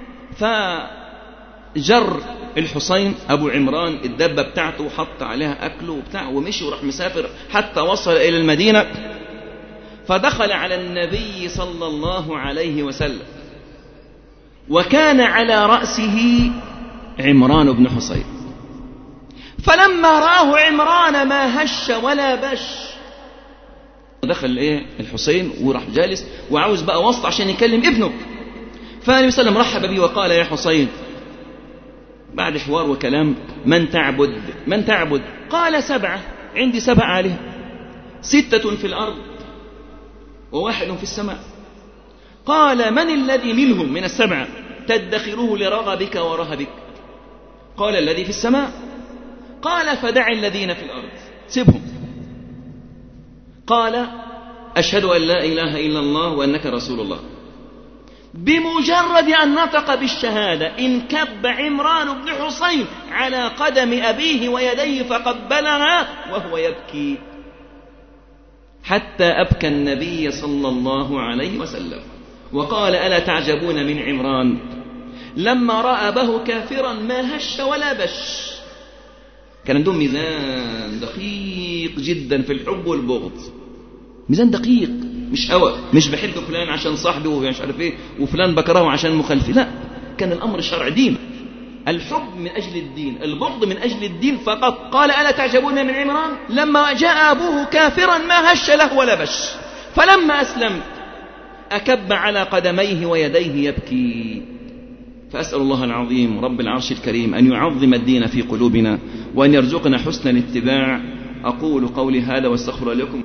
فجر الحسين أبو عمران الدبة بتاعته وحط عليها أكله وبتاع ومشي وراح مسافر حتى وصل إلى المدينة. فدخل على النبي صلى الله عليه وسلم، وكان على رأسه عمران بن حسين. فلما رآه عمران ما هش ولا بش. دخل ايه الحسين وراح جالس وعاوز بقى وسط عشان يكلم ابنه. فالنبي صلى الله عليه وسلم رحب به وقال: يا حسين، بعد حوار وكلام: من تعبد من تعبد؟ قال: سبعة. عندي سبع آلهة، ستة في الأرض وواحد في السماء. قال من الذي منهم من السبعة تدخره لرغبك ورهبك؟ قال الذي في السماء. قال فدع الذين في الأرض، سبهم. قال أشهد أن لا إله إلا الله وأنك رسول الله. بمجرد أن نطق بالشهادة انكب عمران بن حصين على قدم أبيه ويديه فقبلها وهو يبكي، حتى أبكى النبي صلى الله عليه وسلم وقال ألا تعجبون من عمران لما رأى أباه كافرا ما هش ولا بش. كان عندهم ميزان دقيق جدا في الحب والبغض، ميزان دقيق، مش هوى، مش بحب فلان عشان صاحبه ومش عارف ايه وفلان بكرهه عشان مخالفه، لا، كان الأمر شرع دين. الحب من أجل الدين، البغض من أجل الدين فقط. قال ألا تعجبون من عمران لما جاء أبوه كافرا ما هش له ولا بش، فلما أسلم أكب على قدميه ويديه يبكي. فأسأل الله العظيم رب العرش الكريم أن يعظم الدين في قلوبنا وأن يرزقنا حسن الاتباع. أقول قولي هذا واستغفر لكم.